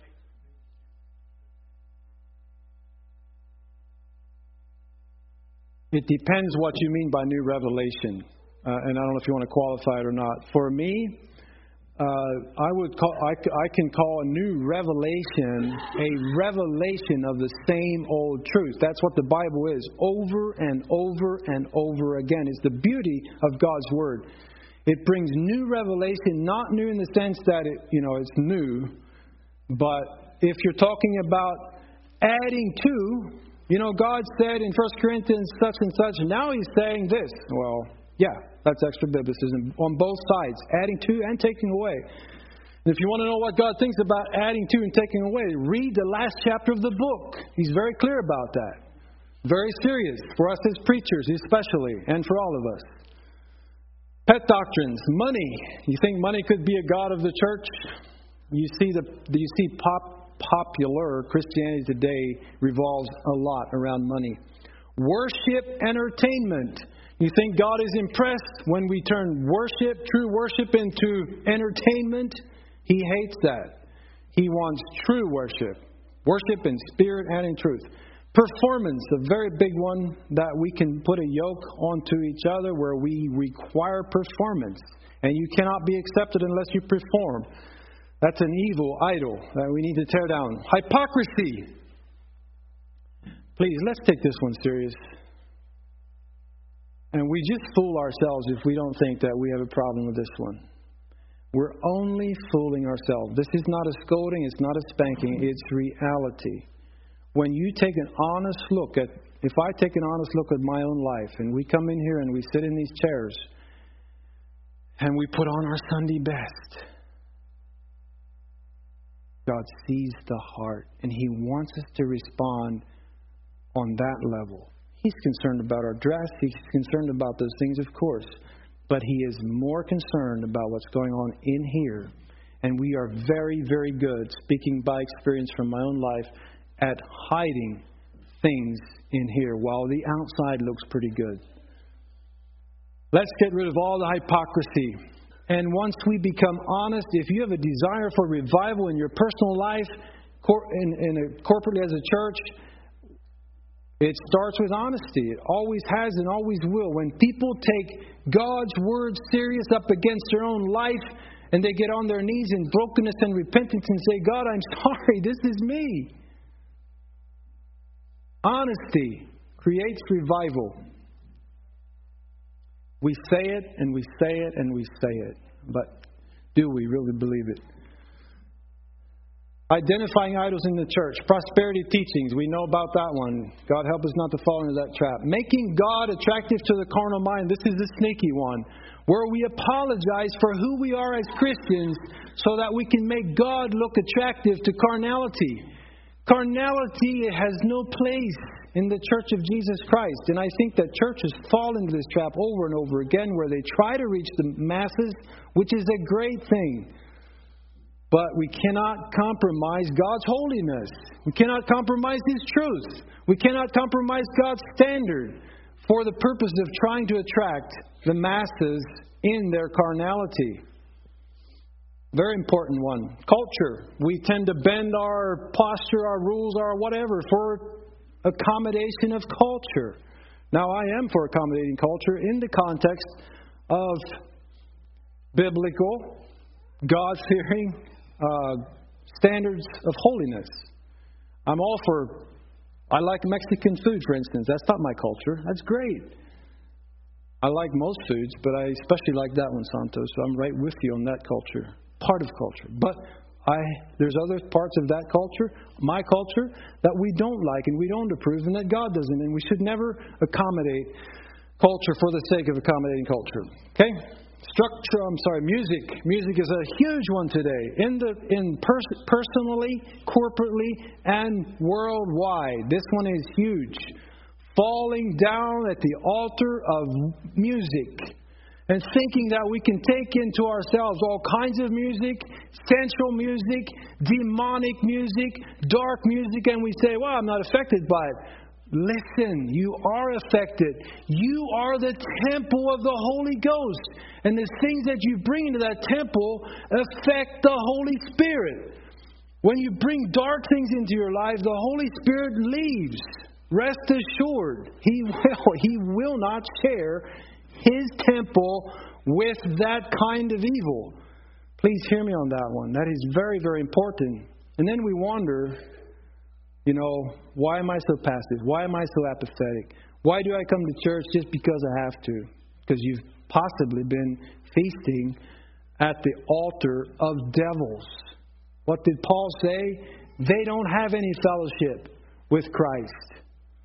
It depends what you mean by new revelation. Uh, and I don't know if you want to qualify it or not. For me, uh, I would call I, I can call a new revelation a revelation of the same old truth. That's what the Bible is, over and over and over again. It's the beauty of God's Word. It brings new revelation, not new in the sense that it, you know, it's new, but if you're talking about adding to, you know, God said in First Corinthians such and such, and now He's saying this. Well, yeah, that's extra biblicism on both sides, adding to and taking away. And if you want to know what God thinks about adding to and taking away, read the last chapter of the book. He's very clear about that. Very serious for us as preachers, especially, and for all of us. Pet doctrines, money. You think money could be a god of the church? You see the you see pop, popular Christianity today revolves a lot around money. Worship entertainment. You think God is impressed when we turn worship, true worship, into entertainment? He hates that. He wants true worship. Worship in spirit and in truth. Performance, a very big one that we can put a yoke onto each other where we require performance. And you cannot be accepted unless you perform. That's an evil idol that we need to tear down. Hypocrisy. Please, let's take this one serious. And we just fool ourselves if we don't think that we have a problem with this one. We're only fooling ourselves. This is not a scolding, it's not a spanking, it's reality. when you take an honest look at, if I take an honest look at my own life, and we come in here and we sit in these chairs, and we put on our Sunday best, God sees the heart, and He wants us to respond on that level. He's concerned about our dress. He's concerned about those things, of course. But He is more concerned about what's going on in here. And we are very, very good, speaking by experience from my own life, at hiding things in here while the outside looks pretty good. Let's get rid of all the hypocrisy. And once we become honest, if you have a desire for revival in your personal life, in, in a, corporately as a church, it starts with honesty. It always has and always will. When people take God's Word serious up against their own life, and they get on their knees in brokenness and repentance and say, God, I'm sorry, this is me. Honesty creates revival. We say it, and we say it, and we say it. But do we really believe it? Identifying idols in the church. Prosperity teachings. We know about that one. God help us not to fall into that trap. Making God attractive to the carnal mind. This is the sneaky one. Where we apologize for who we are as Christians so that we can make God look attractive to carnality. Carnality has no place in the church of Jesus Christ. And I think that churches fall into this trap over and over again where they try to reach the masses, which is a great thing. But we cannot compromise God's holiness. We cannot compromise His truth. We cannot compromise God's standard for the purpose of trying to attract the masses in their carnality. Very important one. Culture. We tend to bend our posture, our rules, our whatever for accommodation of culture. Now, I am for accommodating culture in the context of biblical, God-fearing uh, standards of holiness. I'm all for, I like Mexican food, for instance. That's not my culture. That's great. I like most foods, but I especially like that one, Santos. So I'm right with you on that culture. Part of culture. But I there's other parts of that culture, my culture, that we don't like and we don't approve and that God doesn't. And we should never accommodate culture for the sake of accommodating culture. Okay? Structure, I'm sorry, music. Music is a huge one today. In the in pers- personally, corporately, and worldwide. This one is huge. Falling down at the altar of music. And thinking that we can take into ourselves all kinds of music, sensual music, demonic music, dark music, and we say, well, I'm not affected by it. Listen, you are affected. You are the temple of the Holy Ghost. And the things that you bring into that temple affect the Holy Spirit. When you bring dark things into your life, the Holy Spirit leaves. Rest assured, He will, He will not share His temple with that kind of evil. Please hear me on that one. That is very, very important. And then we wonder, you know, why am I so passive? Why am I so apathetic? Why do I come to church just because I have to? Because you've possibly been feasting at the altar of devils. What did Paul say? They don't have any fellowship with Christ.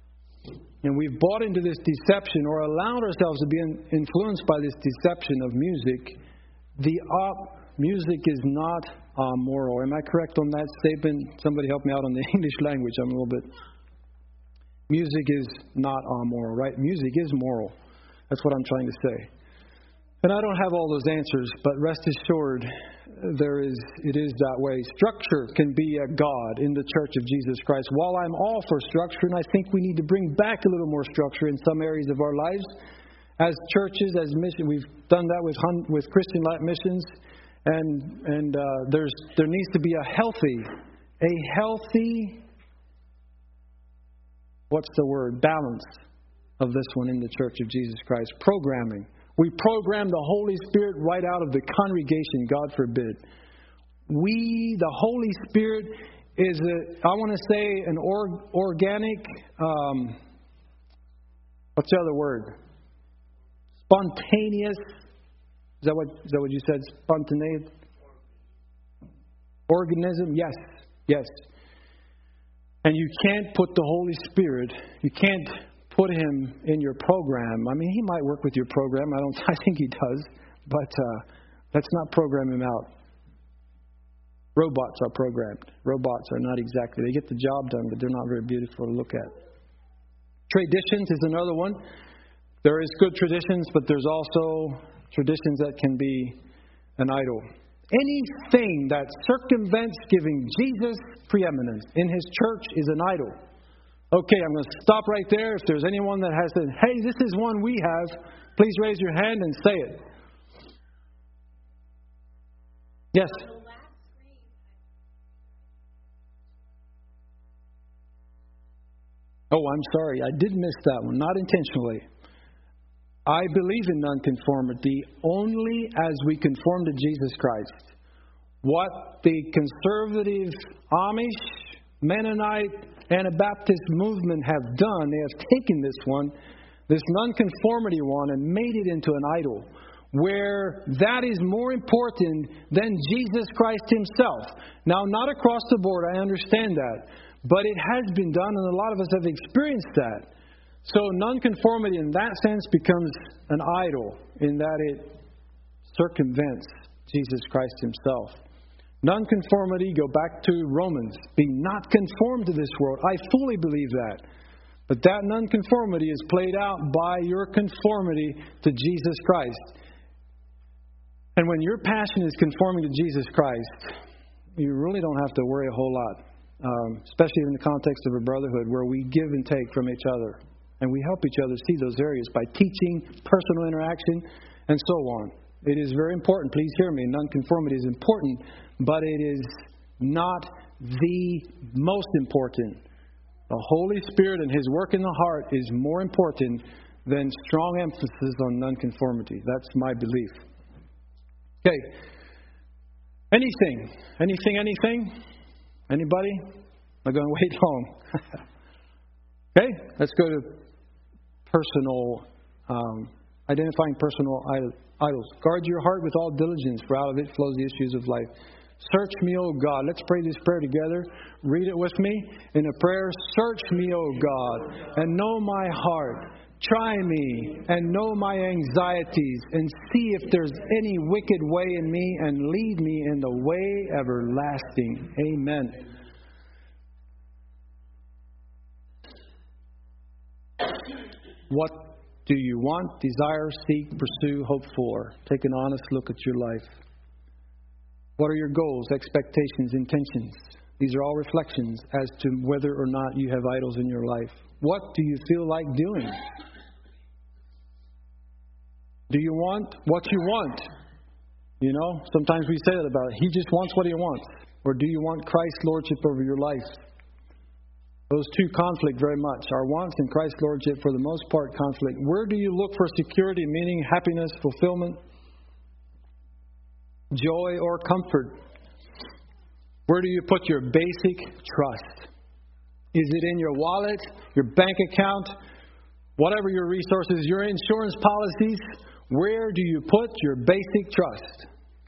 And we've bought into this deception or allowed ourselves to be influenced by this deception of music. The op, music is not uh, moral. Am I correct on that statement? Somebody help me out on the English language. I'm a little bit... Music is not amoral, right? Music is moral. That's what I'm trying to say. And I don't have all those answers, but rest assured, there is it is that way. Structure can be a god in the Church of Jesus Christ. While I'm all for structure, and I think we need to bring back a little more structure in some areas of our lives, as churches, as mission, we've done that with with Christian Light Missions, and and uh, there's there needs to be a healthy, a healthy. What's the word? Balance of this one in the Church of Jesus Christ. Programming. We program the Holy Spirit right out of the congregation, God forbid. We, the Holy Spirit, is, a, I want to say, an or, organic, um, what's the other word? Spontaneous. Is that what, is that what you said? Spontaneous? Organism? Yes. Yes. And you can't put the Holy Spirit, you can't put Him in your program. I mean, He might work with your program. I don't. I think He does. But uh, let's not program Him out. Robots are programmed. Robots are not exactly. They get the job done, but they're not very beautiful to look at. Traditions is another one. There is good traditions, but there's also traditions that can be an idol. Anything that circumvents giving Jesus preeminence in His church is an idol. Okay, I'm going to stop right there. If there's anyone that has said, hey, this is one we have, please raise your hand and say it. Yes? Oh, I'm sorry. I did miss that one. Not intentionally. I believe in nonconformity only as we conform to Jesus Christ. What the conservative Amish, Mennonite, Anabaptist movement have done, they have taken this one, this nonconformity one, and made it into an idol, where that is more important than Jesus Christ Himself. Now, not across the board, I understand that, but it has been done, and a lot of us have experienced that. So nonconformity in that sense becomes an idol in that it circumvents Jesus Christ Himself. Nonconformity, go back to Romans. Be not conformed to this world. I fully believe that. But that nonconformity is played out by your conformity to Jesus Christ. And when your passion is conforming to Jesus Christ, you really don't have to worry a whole lot. Um, especially in the context of a brotherhood where we give and take from each other. And we help each other see those areas by teaching, personal interaction, and so on. It is very important. Please hear me. Nonconformity is important, but it is not the most important. The Holy Spirit and His work in the heart is more important than strong emphasis on nonconformity. That's my belief. Okay. Anything? Anything, anything? Anybody? I'm going to wait long. Okay, let's go to personal, um, identifying personal idols. Guard your heart with all diligence, for out of it flows the issues of life. Search me, O God. Let's pray this prayer together. Read it with me in a prayer. Search me, O God, and know my heart. Try me and know my anxieties, and see if there's any wicked way in me, and lead me in the way everlasting. Amen. What do you want, desire, seek, pursue, hope for? Take an honest look at your life. What are your goals, expectations, intentions? These are all reflections as to whether or not you have idols in your life. What do you feel like doing? Do you want what you want? You know, sometimes we say that about it. He just wants what he wants. Or do you want Christ's lordship over your life? Those two conflict very much. Our wants and Christ's lordship, for the most part, conflict. Where do you look for security, meaning, happiness, fulfillment, joy, or comfort? Where do you put your basic trust? Is it in your wallet, your bank account, whatever your resources, your insurance policies? Where do you put your basic trust?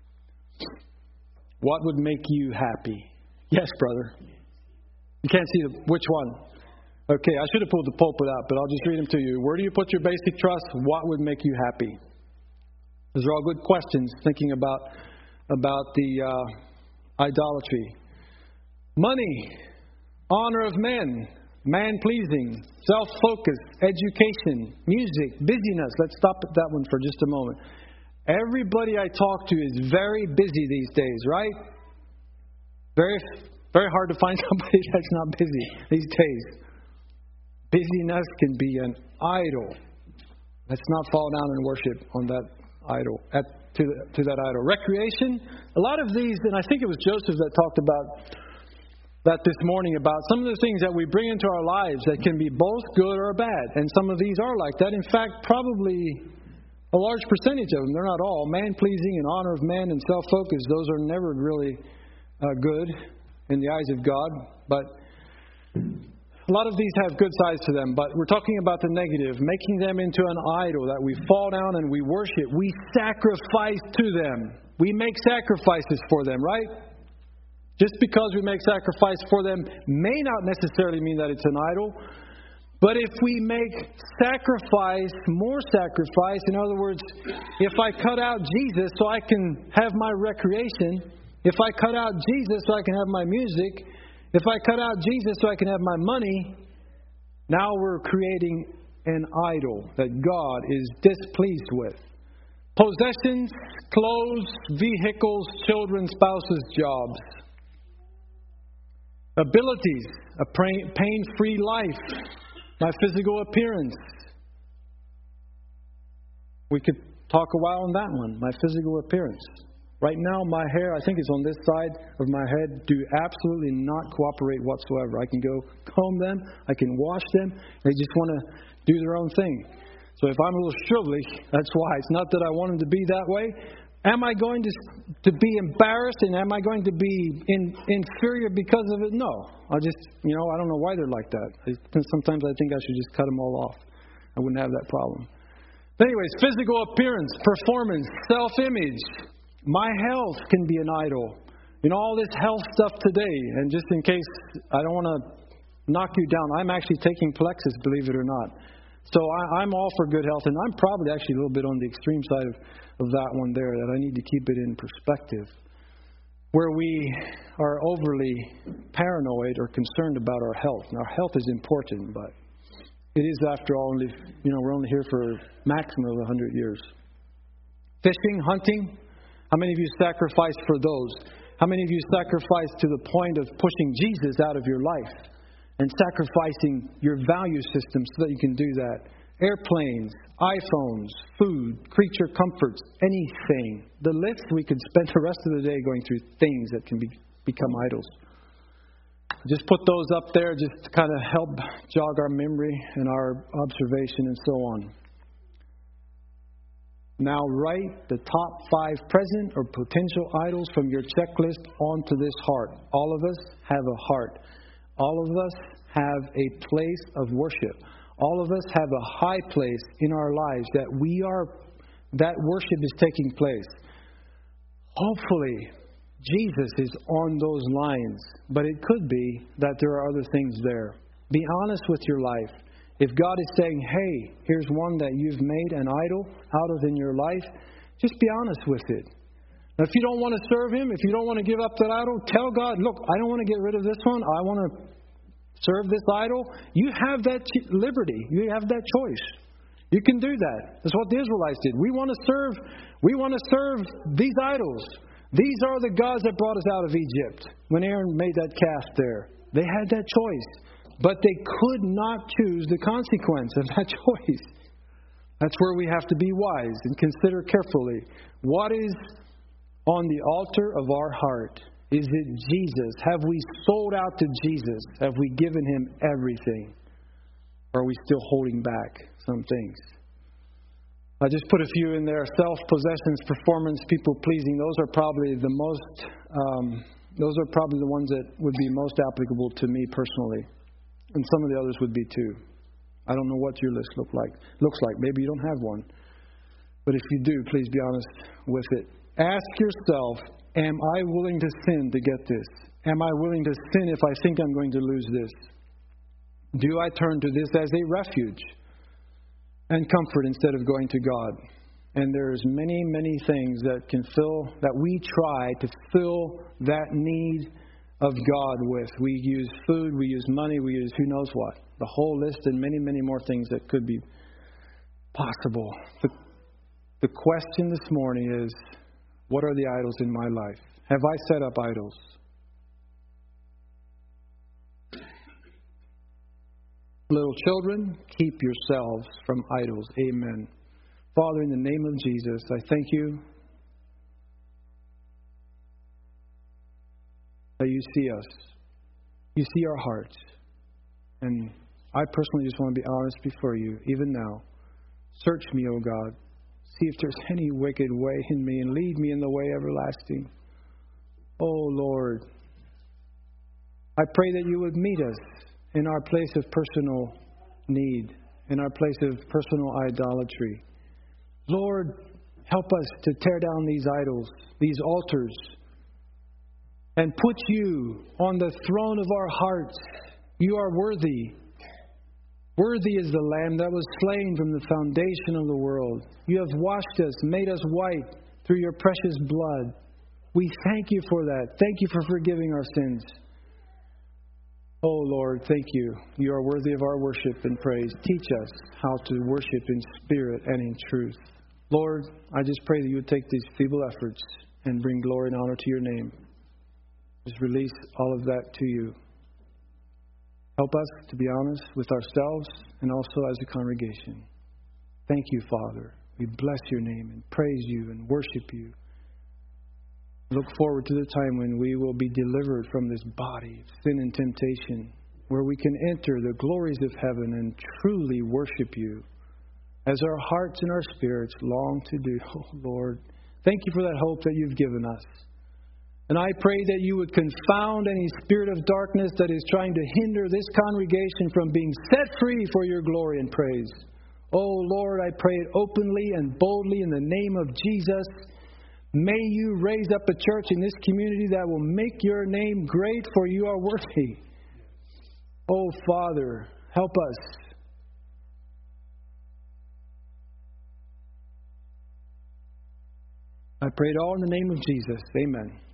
What would make you happy? Yes, brother. You can't see the, which one. Okay, I should have pulled the pulpit out, but I'll just read them to you. Where do you put your basic trust? What would make you happy? Those are all good questions, thinking about, about the uh, idolatry. Money, honor of men, man-pleasing, self-focus, education, music, busyness. Let's stop at that one for just a moment. Everybody I talk to is very busy these days, right? Very, very hard to find somebody that's not busy these days. Busyness can be an idol. Let's not fall down and worship on that idol, at, to, the, to that idol. Recreation, a lot of these, and I think it was Joseph that talked about that this morning, about some of the things that we bring into our lives that can be both good or bad. And some of these are like that. In fact, probably a large percentage of them, they're not all. Man-pleasing and honor of men and self-focus, those are never really uh, good in the eyes of God. But a lot of these have good sides to them. But we're talking about the negative, making them into an idol that we fall down and we worship. We sacrifice to them. We make sacrifices for them, right? Just because we make sacrifice for them may not necessarily mean that it's an idol. But if we make sacrifice, more sacrifice, in other words, if I cut out Jesus so I can have my recreation, if I cut out Jesus so I can have my music, if I cut out Jesus so I can have my money, now we're creating an idol that God is displeased with. Possessions, clothes, vehicles, children, spouses, jobs. Abilities, a pain-free life, my physical appearance. We could talk a while on that one, my physical appearance. Right now, my hair, I think it's on this side of my head, do absolutely not cooperate whatsoever. I can go comb them, I can wash them, they just want to do their own thing. So if I'm a little shrivelly, that's why. It's not that I want them to be that way. Am I going to to be embarrassed and am I going to be in, inferior because of it? No. I just, you know, I don't know why they're like that. I, sometimes I think I should just cut them all off. I wouldn't have that problem. But anyways, physical appearance, performance, self-image. My health can be an idol. You know, all this health stuff today, and just in case I don't want to knock you down, I'm actually taking Plexus, believe it or not. So I, I'm all for good health, and I'm probably actually a little bit on the extreme side of, of that one there, that I need to keep it in perspective. Where we are overly paranoid or concerned about our health. Now, health is important, but it is, after all, only, you know, we're only here for a maximum of one hundred years. Fishing, hunting, how many of you sacrifice for those? How many of you sacrifice to the point of pushing Jesus out of your life and sacrificing your value system so that you can do that? Airplanes, iPhones, food, creature comforts, anything. The list, we could spend the rest of the day going through things that can be, become idols. Just put those up there just to kind of help jog our memory and our observation and so on. Now write the top five present or potential idols from your checklist onto this heart. All of us have a heart. All of us have a place of worship. All of us have a high place in our lives that we are, that worship is taking place. Hopefully, Jesus is on those lines, but it could be that there are other things there. Be honest with your life. If God is saying, hey, here's one that you've made an idol out of in your life, just be honest with it. Now, if you don't want to serve Him, if you don't want to give up that idol, tell God, look, I don't want to get rid of this one. I want to serve this idol. You have that liberty. You have that choice. You can do that. That's what the Israelites did. We want to serve, we want to serve these idols. These are the gods that brought us out of Egypt when Aaron made that calf there. They had that choice. But they could not choose the consequence of that choice. That's where we have to be wise and consider carefully. What is on the altar of our heart? Is it Jesus? Have we sold out to Jesus? Have we given Him everything? Or are we still holding back some things? I just put a few in there. Self-possessions, performance, people-pleasing. Those are probably the most, um, those are probably the ones that would be most applicable to me personally. And some of the others would be too. I don't know what your list look like. looks like. Maybe you don't have one. But if you do, please be honest with it. Ask yourself, am I willing to sin to get this? Am I willing to sin if I think I'm going to lose this? Do I turn to this as a refuge and comfort instead of going to God? And there's many, many things that can fill, that we try to fill that need of God with. We use food, we use money, we use who knows what. The whole list and many, many more things that could be possible. The, the question this morning is, what are the idols in my life? Have I set up idols? Little children, keep yourselves from idols. Amen. Father, in the name of Jesus, I thank you that you see us. You see our hearts. And I personally just want to be honest before you, even now. Search me, O God. See if there's any wicked way in me and lead me in the way everlasting. Oh, Lord. I pray that you would meet us in our place of personal need, in our place of personal idolatry. Lord, help us to tear down these idols, these altars, and put you on the throne of our hearts. You are worthy. Worthy is the Lamb that was slain from the foundation of the world. You have washed us, made us white through your precious blood. We thank you for that. Thank you for forgiving our sins. Oh Lord, thank you. You are worthy of our worship and praise. Teach us how to worship in spirit and in truth. Lord, I just pray that you would take these feeble efforts and bring glory and honor to your name. Just release all of that to you. Help us to be honest with ourselves and also as a congregation. Thank you, Father. We bless your name and praise you and worship you. Look forward to the time when we will be delivered from this body of sin and temptation, where we can enter the glories of heaven and truly worship you as our hearts and our spirits long to do. Oh, Lord, thank you for that hope that you've given us. And I pray that you would confound any spirit of darkness that is trying to hinder this congregation from being set free for your glory and praise. Oh, Lord, I pray it openly and boldly in the name of Jesus. May you raise up a church in this community that will make your name great, for you are worthy. Oh, Father, help us. I pray it all in the name of Jesus. Amen.